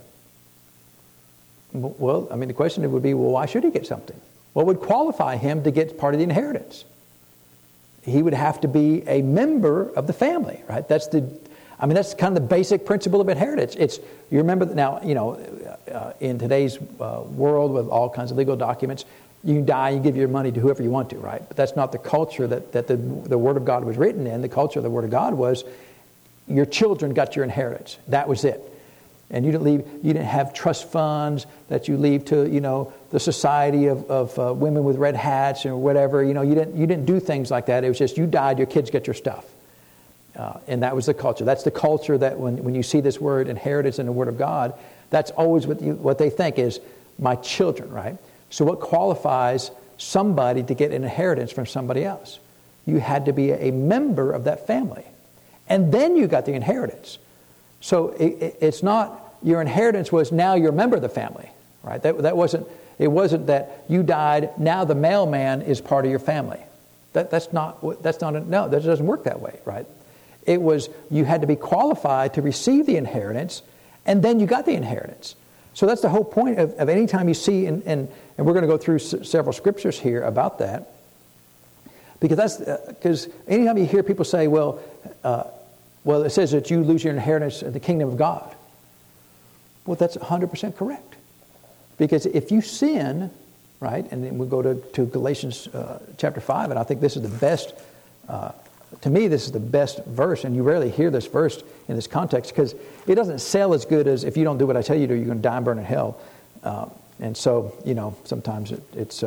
Well, the question would be, well, why should he get something? What would qualify him to get part of the inheritance? He would have to be a member of the family, right? That's kind of the basic principle of inheritance. You remember now, in today's world with all kinds of legal documents, you can die, you give your money to whoever you want to, right? But that's not the culture that the Word of God was written in. The culture of the Word of God was your children got your inheritance. That was it. And you didn't have trust funds that you leave to, the society of women with red hats or whatever. You didn't do things like that. It was just you died, your kids get your stuff. And that was the culture. That's the culture that when you see this word inheritance in the Word of God, that's always what they think is my children, right? So what qualifies somebody to get an inheritance from somebody else? You had to be a member of that family. And then you got the inheritance. So it's not your inheritance was now you're a member of the family, right? It wasn't that you died, now the mailman is part of your family. That doesn't work that way, right? It was you had to be qualified to receive the inheritance, and then you got the inheritance. So that's the whole point of any time you see, and we're going to go through several scriptures here about that, because anytime you hear people say, well, it says that you lose your inheritance in the kingdom of God. Well, that's 100% correct. Because if you sin, right, and then we go to Galatians chapter 5, and I think this is the best, to me, this is the best verse, and you rarely hear this verse in this context, because it doesn't sell as good as if you don't do what I tell you to, you're going to die and burn in hell. And so, sometimes it's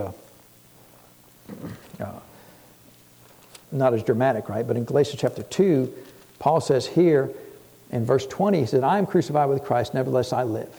not as dramatic, right? But in Galatians chapter 2, Paul says here in verse 20, he said, I am crucified with Christ, nevertheless I live.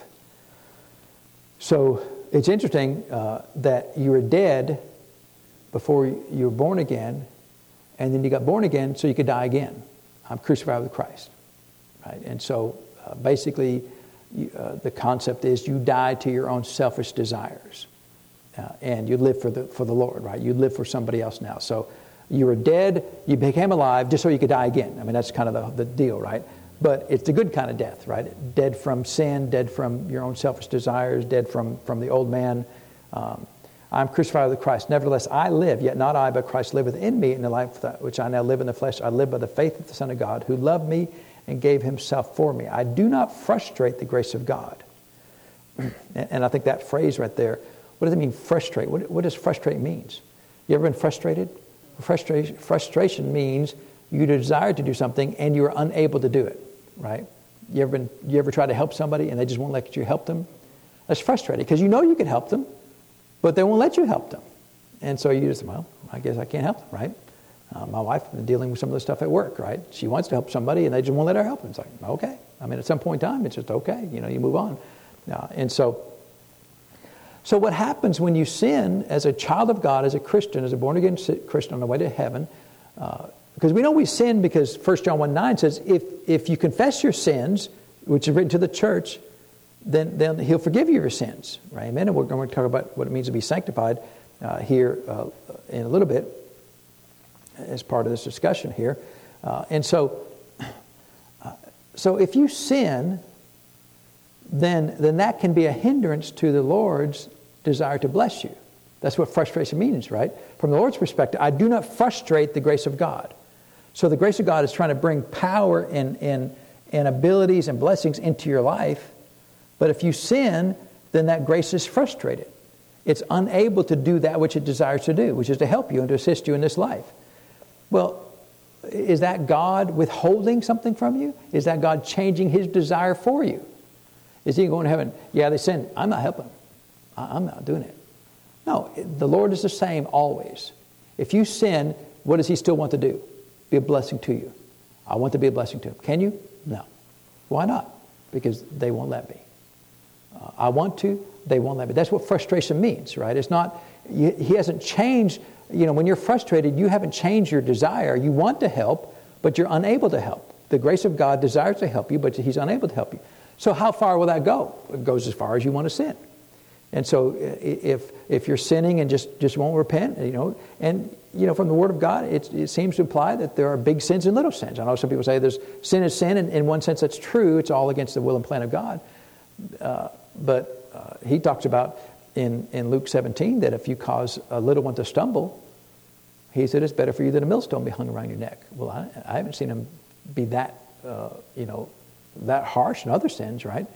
So it's interesting that you were dead before you were born again, and then you got born again so you could die again. I'm crucified with Christ. Right? And so basically the concept is you die to your own selfish desires. And you live for the Lord, right? You live for somebody else now. So you were dead, you became alive just so you could die again. That's kind of the deal, right? But it's the good kind of death, right? Dead from sin, dead from your own selfish desires, dead from the old man. I'm crucified with Christ. Nevertheless, I live, yet not I, but Christ liveth in me. In the life which I now live in the flesh, I live by the faith of the Son of God, who loved me and gave himself for me. I do not frustrate the grace of God. And I think that phrase right there, what does it mean, frustrate? What does frustrate means? You ever been frustrated? Frustration means you desire to do something and you're unable to do it, right? You ever try to help somebody and they just won't let you help them? That's frustrating because you know you can help them, but they won't let you help them. And so you just, well, I guess I can't help them, right? My wife has been dealing with some of this stuff at work, right? She wants to help somebody and they just won't let her help them. It's like, okay. I mean, at some point in time, it's just okay. You move on. And so what happens when you sin as a child of God, as a Christian, as a born-again Christian on the way to heaven, because we know we sin because 1 John 1:9 says, if you confess your sins, which is written to the church, then he'll forgive you your sins, right? Amen. And we're going to talk about what it means to be sanctified here in a little bit as part of this discussion here. So if you sin, then that can be a hindrance to the Lord's desire to bless you. That's what frustration means, right? From the Lord's perspective, I do not frustrate the grace of God. So the grace of God is trying to bring power and abilities and blessings into your life. But if you sin, then that grace is frustrated. It's unable to do that which it desires to do, which is to help you and to assist you in this life. Well, is that God withholding something from you? Is that God changing his desire for you? Is he going to heaven? Yeah, they sinned. I'm not helping. I'm not doing it. No, the Lord is the same always. If you sin, what does he still want to do? Be a blessing to you. I want to be a blessing to him. Can you? No. Why not? Because they won't let me. I want to, they won't let me. That's what frustration means, right? It's not, he hasn't changed, when you're frustrated, you haven't changed your desire. You want to help, but you're unable to help. The grace of God desires to help you, but he's unable to help you. So how far will that go? It goes as far as you want to sin. And so if you're sinning and just won't repent, from the Word of God, it seems to imply that there are big sins and little sins. I know some people say there's sin is sin, and in one sense that's true. It's all against the will and plan of God. But he talks about in Luke 17 that if you cause a little one to stumble, he said it's better for you that a millstone be hung around your neck. Well, I haven't seen him be that, that harsh in other sins, right?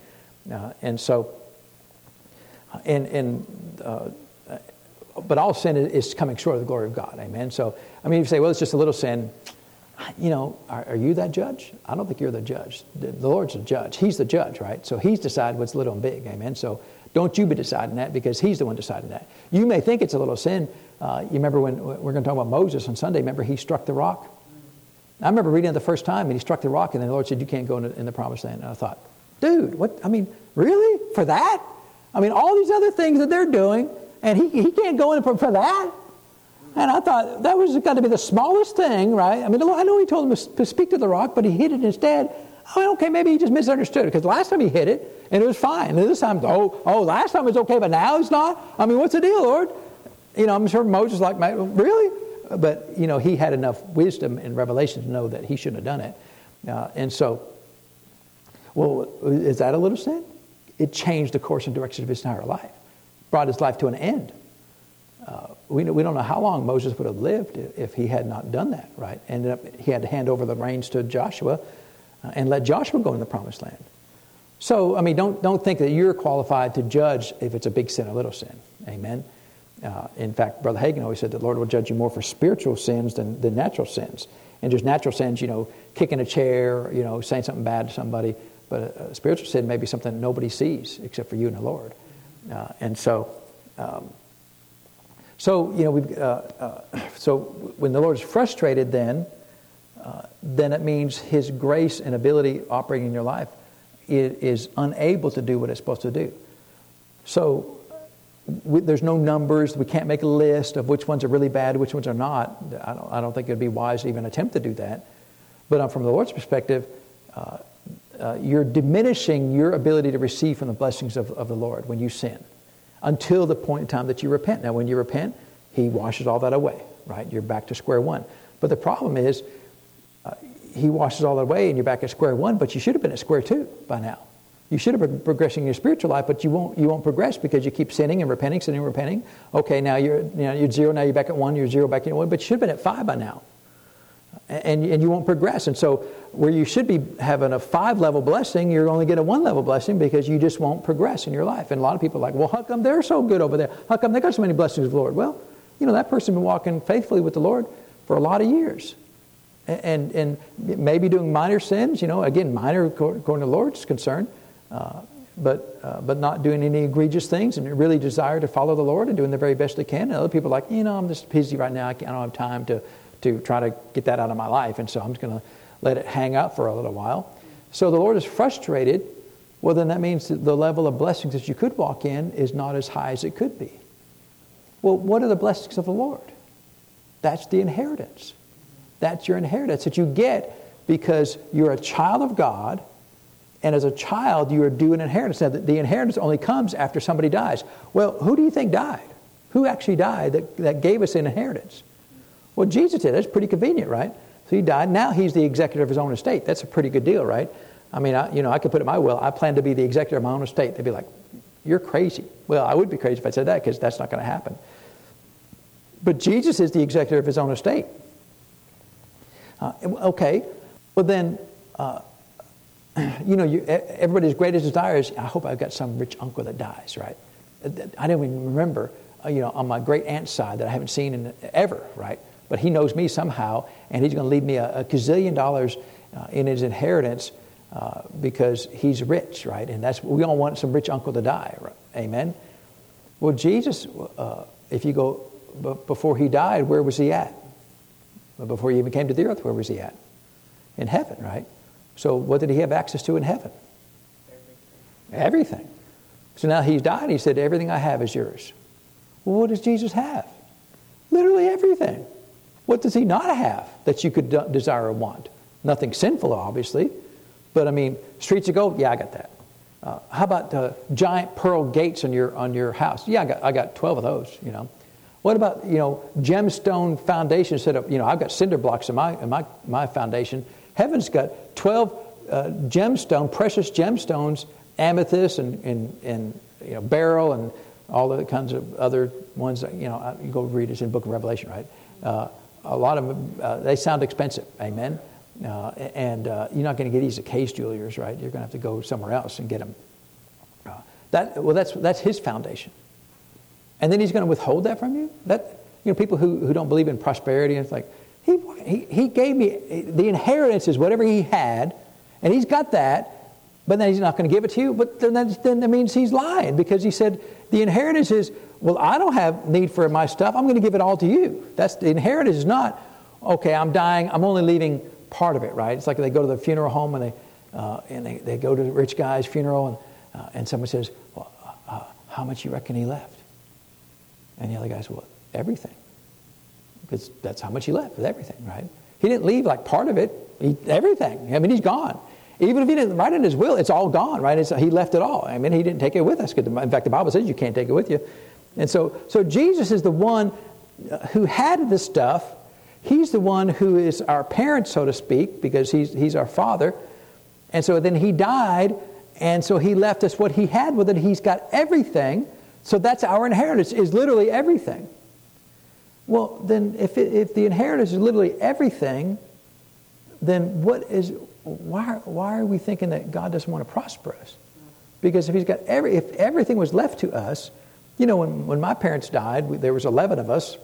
But all sin is coming short of the glory of God, amen? So, you say, well, it's just a little sin. Are you that judge? I don't think you're the judge. The Lord's the judge. He's the judge, right? So he's deciding what's little and big, amen? So don't you be deciding that because he's the one deciding that. You may think it's a little sin. You remember when we're going to talk about Moses on Sunday, remember he struck the rock? I remember reading it the first time and he struck the rock and the Lord said, you can't go in the promised land. And I thought, dude, what? Really? For that? All these other things that they're doing and he can't go in for that? And I thought, that was got to be the smallest thing, right? I know he told him to speak to the rock, but he hit it instead. Okay, maybe he just misunderstood it, because last time he hit it, and it was fine. And this time, last time it's okay, but now it's not? What's the deal, Lord? I'm sure Moses like, really? But, he had enough wisdom and revelation to know that he shouldn't have done it. Is that a little sin? It changed the course and direction of his entire life. Brought his life to an end. We don't know how long Moses would have lived if he had not done that, right? Ended up, he had to hand over the reins to Joshua and let Joshua go in the promised land. So, don't think that you're qualified to judge if it's a big sin or a little sin. Amen? In fact, Brother Hagin always said that the Lord will judge you more for spiritual sins than natural sins. And just natural sins, kicking a chair, saying something bad to somebody. But a spiritual sin may be something that nobody sees except for you and the Lord. So when the Lord is frustrated, then it means His grace and ability operating in your life is unable to do what it's supposed to do. So there's no numbers. We can't make a list of which ones are really bad, which ones are not. I don't think it would be wise to even attempt to do that. But from the Lord's perspective, you're diminishing your ability to receive from the blessings of the Lord when you sin, until the point in time that you repent. Now, when you repent, He washes all that away, right? You're back to square one. But the problem is, He washes all that away and you're back at square one, but you should have been at square two by now. You should have been progressing in your spiritual life, but you won't progress because you keep sinning and repenting, sinning and repenting. Okay, now you're 0, now you're back at 1, you're 0 back at 1, but you should have been at 5 by now. And you won't progress. And so where you should be having a 5-level blessing, you're only get a 1-level blessing because you just won't progress in your life. And a lot of people are like, well, how come they're so good over there? How come they got so many blessings of the Lord? Well, that person's been walking faithfully with the Lord for a lot of years. And maybe doing minor sins, again, minor according to the Lord's concern, but not doing any egregious things and really desire to follow the Lord and doing the very best they can. And other people are like, I'm just busy right now. I don't have time to try to get that out of my life. And so I'm just going to let it hang up for a little while. So the Lord is frustrated. Well, then that means that the level of blessings that you could walk in is not as high as it could be. Well, what are the blessings of the Lord? That's the inheritance. That's your inheritance that you get because you're a child of God, and as a child you are due an inheritance. Now, the inheritance only comes after somebody dies. Well, who do you think died? Who actually died that gave us an inheritance? Well, Jesus did. That's pretty convenient, right? So he died. Now he's the executor of his own estate. That's a pretty good deal, right? I mean, I could put it in my will. I plan to be the executor of my own estate. They'd be like, you're crazy. Well, I would be crazy if I said that because that's not going to happen. But Jesus is the executor of his own estate. Okay. Well, then, everybody's greatest desire is, I hope I've got some rich uncle that dies, right? I don't even remember, on my great aunt's side that I haven't seen in ever, right? But he knows me somehow, and he's going to leave me a gazillion dollars in his inheritance because he's rich, right? And we all want some rich uncle to die, right? Amen? Well, Jesus, if you go before he died, where was he at? Before he even came to the earth, where was he at? In heaven, right? So what did he have access to in heaven? Everything. So now he's died. He said, everything I have is yours. Well, what does Jesus have? Literally everything. What does he not have that you could desire or want? Nothing sinful, obviously. But I mean, streets of gold? Yeah, I got that. How about giant pearl gates on your house? Yeah, I got 12 of those, What about, gemstone foundation set up? I've got cinder blocks in my foundation. Heaven's got 12 precious gemstones, amethyst and beryl and all the kinds of other ones. You go read it in the book of Revelation, right? A lot of them, they sound expensive. Amen. And you're not going to get these at Case Jewelers, right? You're going to have to go somewhere else and get them. That's his foundation. And then he's going to withhold that from you? People who don't believe in prosperity, and it's like, he gave me, the inheritance is whatever he had, and he's got that, but then he's not going to give it to you. But then that means he's lying, because he said the inheritance is, well, I don't have need for my stuff. I'm going to give it all to you. The inheritance is not, okay, I'm dying, I'm only leaving part of it, right? It's like they go to the funeral home and they go to the rich guy's funeral and someone says, well, how much you reckon he left? And the other guy says, well, everything. Because that's how much he left, with everything, right? He didn't leave like part of it, everything. I mean, he's gone. Even if he didn't write it in his will, it's all gone, right? He left it all. I mean, he didn't take it with us. In fact, the Bible says you can't take it with you. And so Jesus is the one who had this stuff. He's the one who is our parent, so to speak, because he's our father. And so then he died, and so he left us what he had with it. He's got everything. So that's our inheritance, is literally everything. Well, then if the inheritance is literally everything, then why are we thinking that God doesn't want to prosper us? Because if everything was left to us, when my parents died, there was 11 of us,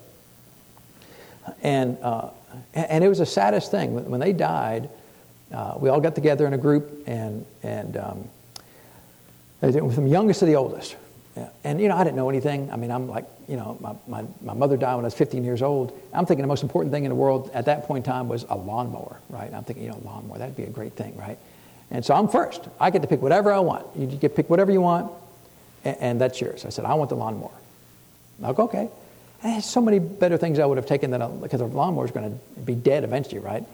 and it was the saddest thing. When they died, we all got together in a group, and from the youngest to the oldest. And, I didn't know anything. I mean, I'm like, my mother died when I was 15 years old. I'm thinking the most important thing in the world at that point in time was a lawnmower, right? I'm thinking, lawnmower, that'd be a great thing, right? And so I'm first. I get to pick whatever I want. You get to pick whatever you want, and that's yours. I said, I want the lawnmower. I'll go, okay. And there's so many better things I would have taken because the lawnmower is going to be dead eventually, right?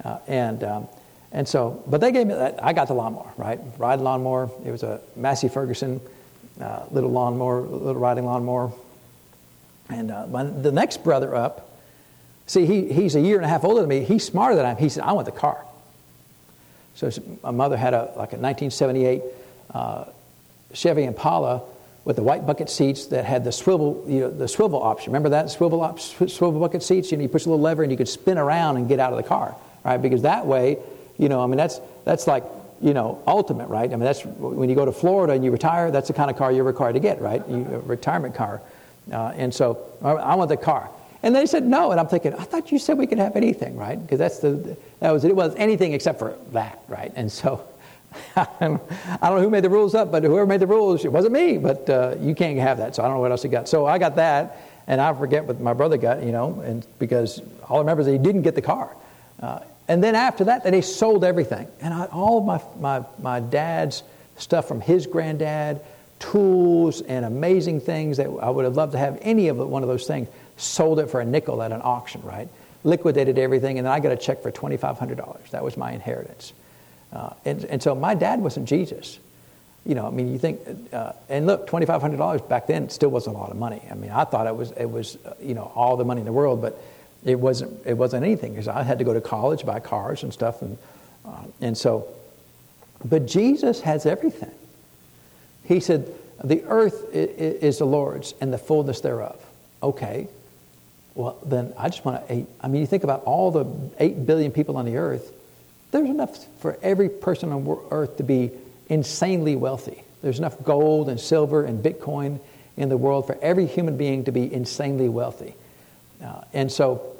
And so, but they gave me that. I got the lawnmower, right? Ride lawnmower. It was a Massey Ferguson little lawnmower, little riding lawnmower. And the next brother up, see, he's a year and a half older than me. He's smarter than I am. He said, I want the car. So my mother had a 1978 Chevy Impala with the white bucket seats that had the swivel, the swivel option. Remember that swivel bucket seats? You push a little lever and you could spin around and get out of the car, right? Because that way, that's like, ultimate, right? I mean, that's when you go to Florida and you retire, that's the kind of car you're required to get, right? A retirement car. And so I want the car. And they said no, and I'm thinking, I thought you said we could have anything, right? Because it was anything except for that, right? And so I don't know who made the rules up, but whoever made the rules, it wasn't me, but you can't have that. So I don't know what else he got. So I got that, and I forget what my brother got, and because all I remember is that he didn't get the car. And then after that, they sold everything. And all of my dad's stuff from his granddad, tools and amazing things that I would have loved to have any of one of those things, sold it for a nickel at an auction, right? Liquidated everything, and then I got a check for $2,500. That was my inheritance. And so my dad wasn't Jesus. You think, and look, $2,500 back then still wasn't a lot of money. I mean, I thought it was all the money in the world, but it wasn't anything, because I had to go to college, buy cars and stuff, and so, but Jesus has everything. He said, the earth is the Lord's and the fullness thereof. Okay, well then I just want to, you think about all the 8 billion people on the earth, there's enough for every person on earth to be insanely wealthy. There's enough gold and silver and Bitcoin in the world for every human being to be insanely wealthy. And so,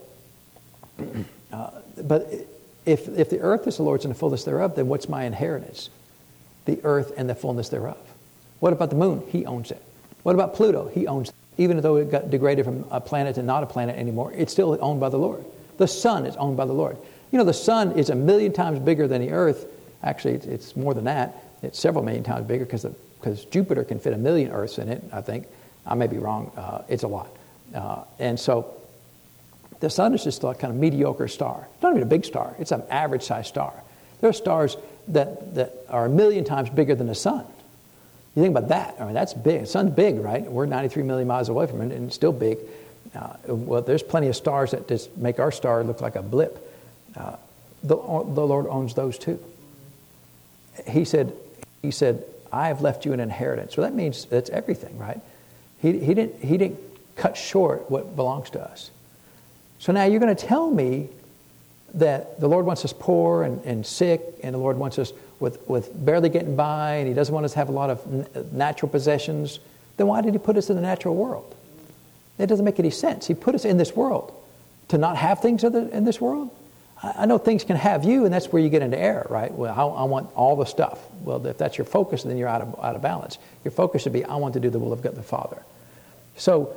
but if the earth is the Lord's and the fullness thereof, then what's my inheritance? The earth and the fullness thereof. What about the moon? He owns it. What about Pluto? He owns it. Even though it got degraded from a planet to not a planet anymore, it's still owned by the Lord. The sun is owned by the Lord. The sun is 1,000,000 times bigger than the earth. Actually, it's more than that. It's several million times bigger because Jupiter can fit 1,000,000 Earths in it, I think. I may be wrong. It's a lot. And so the sun is just a kind of mediocre star. It's not even a big star. It's an average-sized star. There are stars that are 1,000,000 times bigger than the sun. You think about that. I mean, that's big. The sun's big, right? We're 93 million miles away from it, and it's still big. Well, there's plenty of stars that just make our star look like a blip. The Lord owns those too. He said, I have left you an inheritance. So that means that's everything, right? He didn't cut short what belongs to us. So now you're going to tell me that the Lord wants us poor and sick, and the Lord wants us with barely getting by, and He doesn't want us to have a lot of natural possessions. Then why did He put us in the natural world? It doesn't make any sense. He put us in this world to not have things in this world. I know things can have you, and that's where you get into error, right? Well, I want all the stuff. Well, if that's your focus, then you're out of balance. Your focus should be, I want to do the will of God the Father. So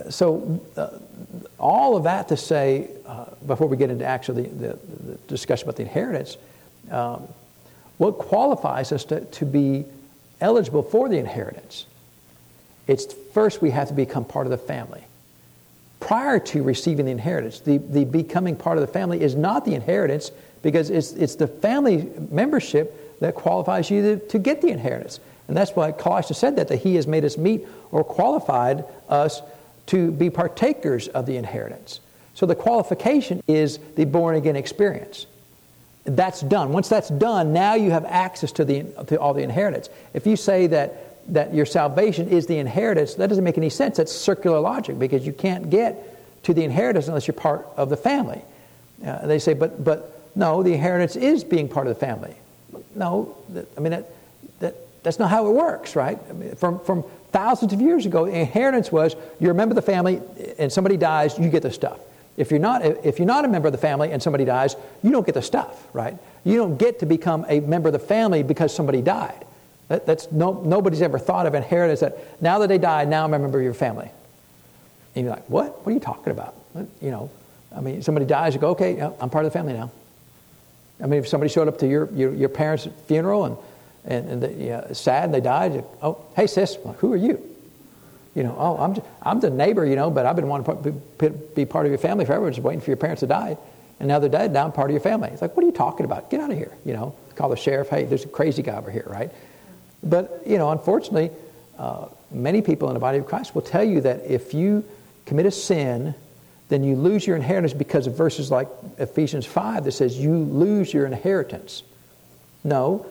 all of that to say, before we get into actually the discussion about the inheritance, what qualifies us to be eligible for the inheritance? It's first we have to become part of the family. Prior to receiving the inheritance, the becoming part of the family is not the inheritance, because it's the family membership that qualifies you to get the inheritance. And that's why Colossians said that He has made us meet or qualified us to be partakers of the inheritance. So the qualification is the born-again experience. That's done. Once that's done, now you have access to all the inheritance. If you say that your salvation is the inheritance, that doesn't make any sense. That's circular logic, because you can't get to the inheritance unless you're part of the family. They say, but no, the inheritance is being part of the family. No, that's not how it works, right? I mean, from thousands of years ago, the inheritance was you're a member of the family, and somebody dies, you get the stuff. If you're not a member of the family and somebody dies, you don't get the stuff, right? You don't get to become a member of the family because somebody died. Nobody's ever thought of inheritance that now that they died, now I'm a member of your family. And you're like, what? What are you talking about? Somebody dies, you go, okay, I'm part of the family now. I mean, if somebody showed up to your parents' funeral and sad and they died, hey sis, well, who are you? I'm the neighbor, but I've been wanting to be part of your family forever, just waiting for your parents to die. And now they're dead, now I'm part of your family. It's like, what are you talking about? Get out of here, Call the sheriff, hey, there's a crazy guy over here, right? But, unfortunately, many people in the body of Christ will tell you that if you commit a sin, then you lose your inheritance because of verses like Ephesians 5 that says you lose your inheritance. No,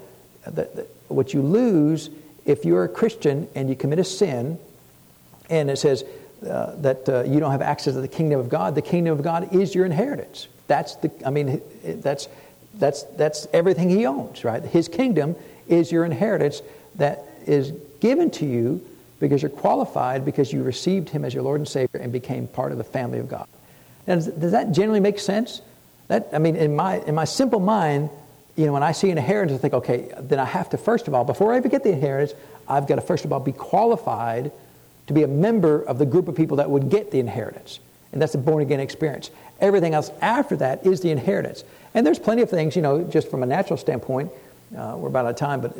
what you lose if you're a Christian and you commit a sin, and it says that you don't have access to the kingdom of God. The kingdom of God is your inheritance. That's everything He owns, right? His kingdom is your inheritance that is given to you because you're qualified, because you received Him as your Lord and Savior and became part of the family of God. And does that generally make sense? In my simple mind, when I see an inheritance, I think, okay, then I have to, first of all, before I ever get the inheritance, I've got to first of all be qualified to be a member of the group of people that would get the inheritance. And that's the born-again experience. Everything else after that is the inheritance. And there's plenty of things, just from a natural standpoint, we're about out of time, but,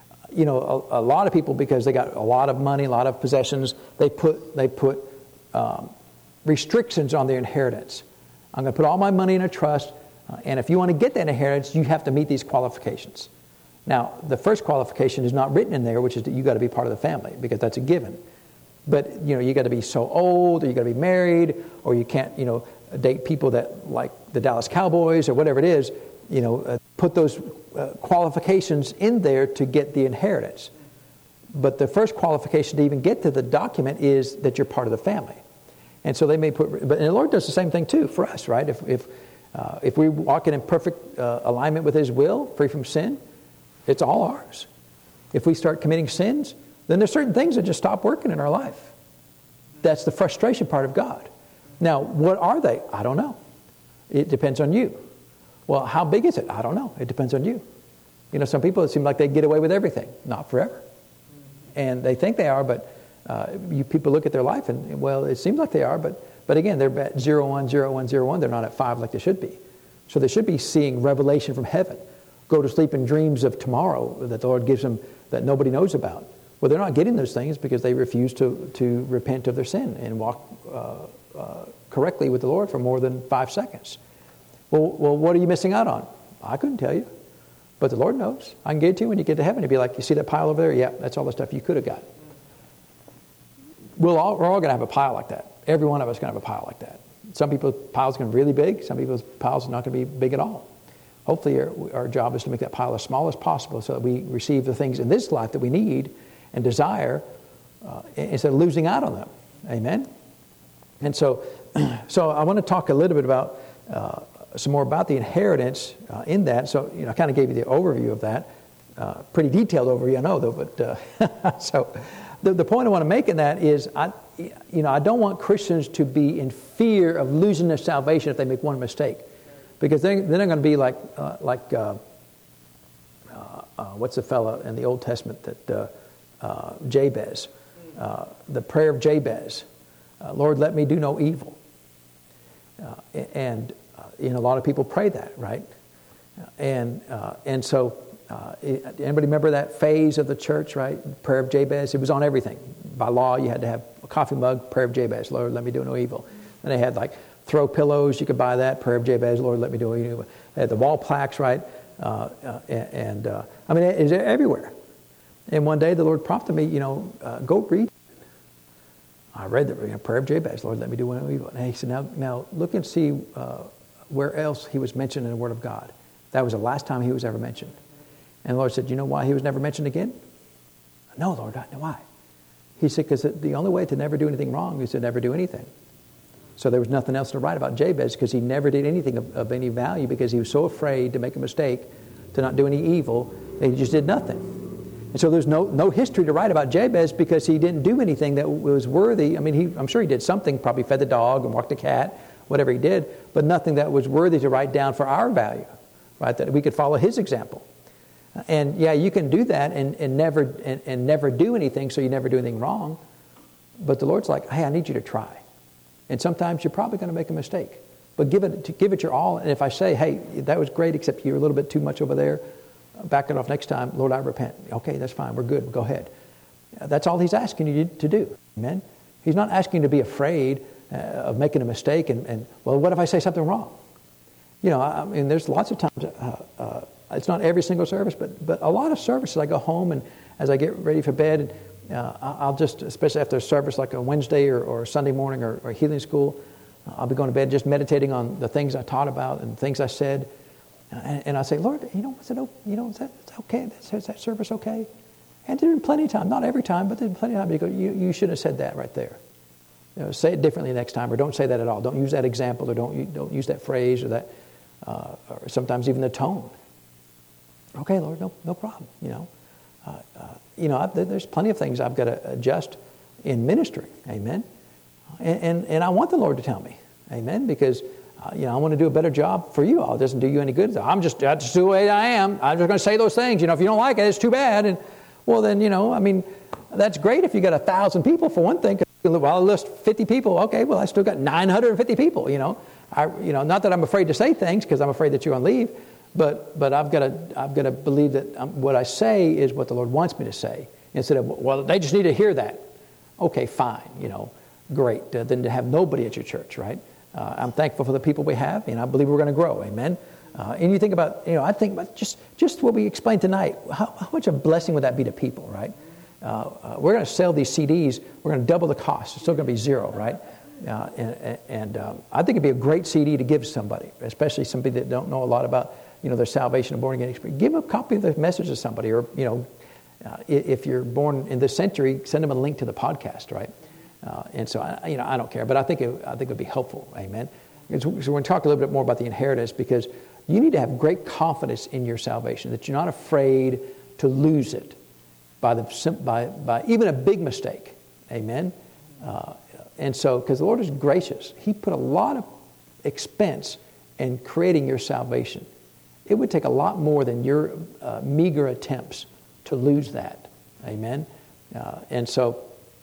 a lot of people, because they got a lot of money, a lot of possessions, they put restrictions on their inheritance. I'm going to put all my money in a trust, and if you want to get that inheritance, you have to meet these qualifications. Now, the first qualification is not written in there, which is that you got to be part of the family, because that's a given. But, you got to be so old, or you got to be married, or you can't, date people that like the Dallas Cowboys or whatever it is, put those qualifications in there to get the inheritance. But the first qualification to even get to the document is that you're part of the family. And so they may and the Lord does the same thing too for us, right? If we walk in perfect alignment with His will, free from sin, it's all ours. If we start committing sins, then there's certain things that just stop working in our life. That's the frustration part of God. Now, what are they? I don't know. It depends on you. Well, how big is it? I don't know. It depends on you. Some people, it seem like they get away with everything. Not forever. And they think they are, but you people look at their life and, well, it seems like they are, but again, they're at 0, 1, 0, 1, 0, 1. They're not at 5 like they should be. So they should be seeing revelation from heaven. Go to sleep in dreams of tomorrow that the Lord gives them that nobody knows about. Well, they're not getting those things because they refuse to repent of their sin and walk correctly with the Lord for more than 5 seconds. Well, what are you missing out on? I couldn't tell you. But the Lord knows. I can get it to you when you get to heaven. He'll be like, you see that pile over there? Yeah, that's all the stuff you could have got. We're all going to have a pile like that. Every one of us is going to have a pile like that. Some people's piles are going to be really big. Some people's piles are not going to be big at all. Hopefully our job is to make that pile as small as possible so that we receive the things in this life that we need and desire instead of losing out on them. Amen? And so I want to talk a little bit about some more about the inheritance in that. So, I kind of gave you the overview of that. Pretty detailed overview, I know, though. But so the point I want to make in that is I don't want Christians to be in fear of losing their salvation if they make one mistake. Because then they're going to be like what's the fella in the Old Testament that Jabez, the prayer of Jabez, Lord, let me do no evil. And a lot of people pray that, right? And so anybody remember that phase of the church, right? Prayer of Jabez. It was on everything. By law, you had to have a coffee mug. Prayer of Jabez. Lord, let me do no evil. And they had like throw pillows. You could buy that. Prayer of Jabez. Lord, let me do no evil. They had the wall plaques, right? It's everywhere. And one day the Lord prompted me, go read. I read the prayer of Jabez. Lord, let me do no evil. And he said, now look and see where else he was mentioned in the Word of God. That was the last time he was ever mentioned. And the Lord said, you know why he was never mentioned again? No, Lord, I know why. He said, because the only way to never do anything wrong is to never do anything. So there was nothing else to write about Jabez because he never did anything of any value because he was so afraid to make a mistake, to not do any evil, that he just did nothing. And so there's no history to write about Jabez because he didn't do anything that was worthy. I'm sure he did something, probably fed the dog and walked the cat, whatever he did, but nothing that was worthy to write down for our value, right? That we could follow his example. And yeah, you can do that and never do anything, so you never do anything wrong. But the Lord's like, hey, I need you to try. And sometimes you're probably going to make a mistake, but give it your all. And if I say, hey, that was great, except you're a little bit too much over there, back it off next time. Lord, I repent. Okay, that's fine. We're good. Go ahead. That's all he's asking you to do. Amen. He's not asking you to be afraid of making a mistake and well, what if I say something wrong? There's lots of times. It's not every single service, but a lot of services. I go home and as I get ready for bed, I'll just, especially after a service like a Wednesday or Sunday morning or healing school, I'll be going to bed just meditating on the things I taught about and things I said. And I say, Lord, is that okay? Is that service okay? And there's plenty of time, not every time, but there's plenty of time you go, you should have said that right there. Say it differently next time, or don't say that at all. Don't use that example, or don't use that phrase, or that, or sometimes even the tone. Okay, Lord, no problem. There's plenty of things I've got to adjust in ministry. Amen. And I want the Lord to tell me, amen, because I want to do a better job for you all. It doesn't do you any good. That's just the way I am. I'm just going to say those things. If you don't like it, it's too bad. And well, then that's great if you got 1,000 people for one thing. Well, I'll list 50 people. Okay, well, I still got 950 people. Not that I'm afraid to say things because I'm afraid that you're going to leave, but I've got to believe that what I say is what the Lord wants me to say instead of, well, they just need to hear that. Okay, fine. Great. Then to have nobody at your church, right? I'm thankful for the people we have, and I believe we're going to grow. Amen. And you think about, I think about just what we explained tonight. How much a blessing would that be to people, right? We're going to sell these CDs. We're going to double the cost. It's still going to be zero, right? And I think it'd be a great CD to give somebody, especially somebody that don't know a lot about, their salvation and born again experience. Give them a copy of the message to somebody, or if you're born in this century, send them a link to the podcast, right? And so I don't care, but I think it would be helpful. Amen. So we're going to talk a little bit more about the inheritance, because you need to have great confidence in your salvation, that you're not afraid to lose it by even a big mistake. Amen. And so, because the Lord is gracious, He put a lot of expense in creating your salvation. It would take a lot more than your meager attempts to lose that. Amen. And so,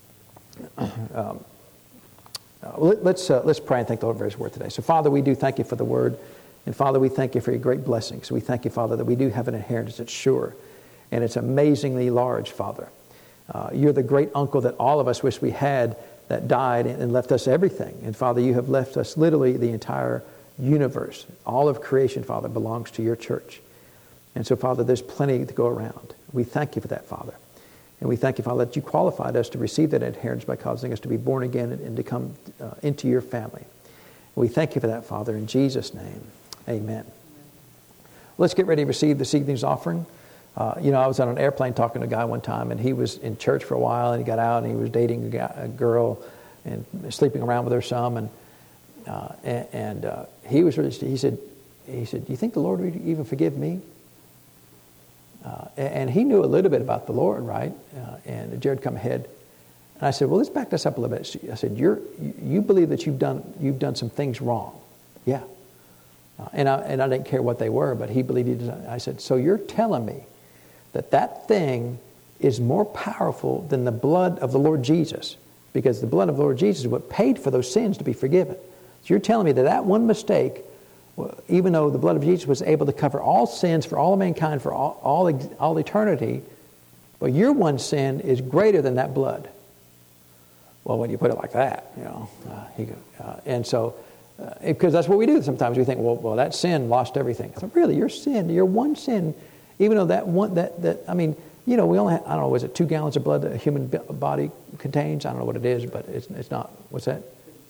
let's pray and thank the Lord for His word today. So, Father, we do thank You for the word. And, Father, we thank You for Your great blessings. We thank You, Father, that we do have an inheritance that's sure. And it's amazingly large, Father. You're the great uncle that all of us wish we had, that died and left us everything. And, Father, You have left us literally the entire universe. All of creation, Father, belongs to Your church. And so, Father, there's plenty to go around. We thank You for that, Father. And we thank You, Father, that You qualified us to receive that inheritance by causing us to be born again and to come into Your family. We thank You for that, Father, in Jesus' name. Amen. Let's get ready to receive this evening's offering. I was on an airplane talking to a guy one time, and he was in church for a while, and he got out, and he was dating a girl and sleeping around with her some, and he was really, he said, "Do you think the Lord would even forgive me?" And he knew a little bit about the Lord, right? And Jared come ahead, and I said, "Well, let's back this up a little bit." I said, "You believe that you've done some things wrong?" Yeah. And I didn't care what they were, but he believed he did. I said, "So you're telling me that thing is more powerful than the blood of the Lord Jesus, because the blood of the Lord Jesus is what paid for those sins to be forgiven. So you're telling me that one mistake, even though the blood of Jesus was able to cover all sins for all of mankind for all eternity, but your one sin is greater than that blood." Well, when you put it like that, and so, because that's what we do sometimes. We think, well, that sin lost everything. So really, your sin, your one sin, even though that one, we only have, I don't know, was it 2 gallons of blood that a human body contains? I don't know what it is, but it's not. What's that?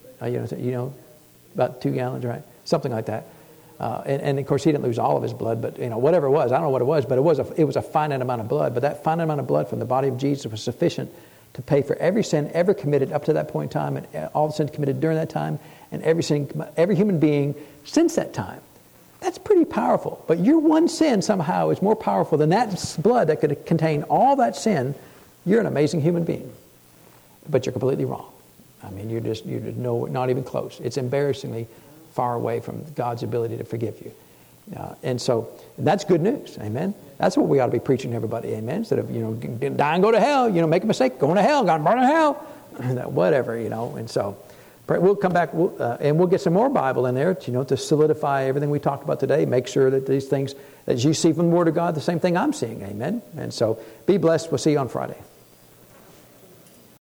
About 2 gallons, right? Something like that. And of course, he didn't lose all of his blood, but whatever it was, I don't know what it was, but it was a finite amount of blood. But that finite amount of blood from the body of Jesus was sufficient to pay for every sin ever committed up to that point in time, and all the sins committed during that time, and every human being since that time. That's pretty powerful. But your one sin somehow is more powerful than that blood that could contain all that sin. You're an amazing human being, but you're completely wrong. I mean, you're just not even close. It's embarrassingly far away from God's ability to forgive you. And that's good news. Amen. That's what we ought to be preaching to everybody. Amen. Instead of, die and go to hell, make a mistake, going to hell, God burn to hell, whatever, And so we'll come back and we'll get some more Bible in there, to solidify everything we talked about today. Make sure that these things that you see from the Word of God, the same thing I'm seeing. Amen. And so be blessed. We'll see you on Friday.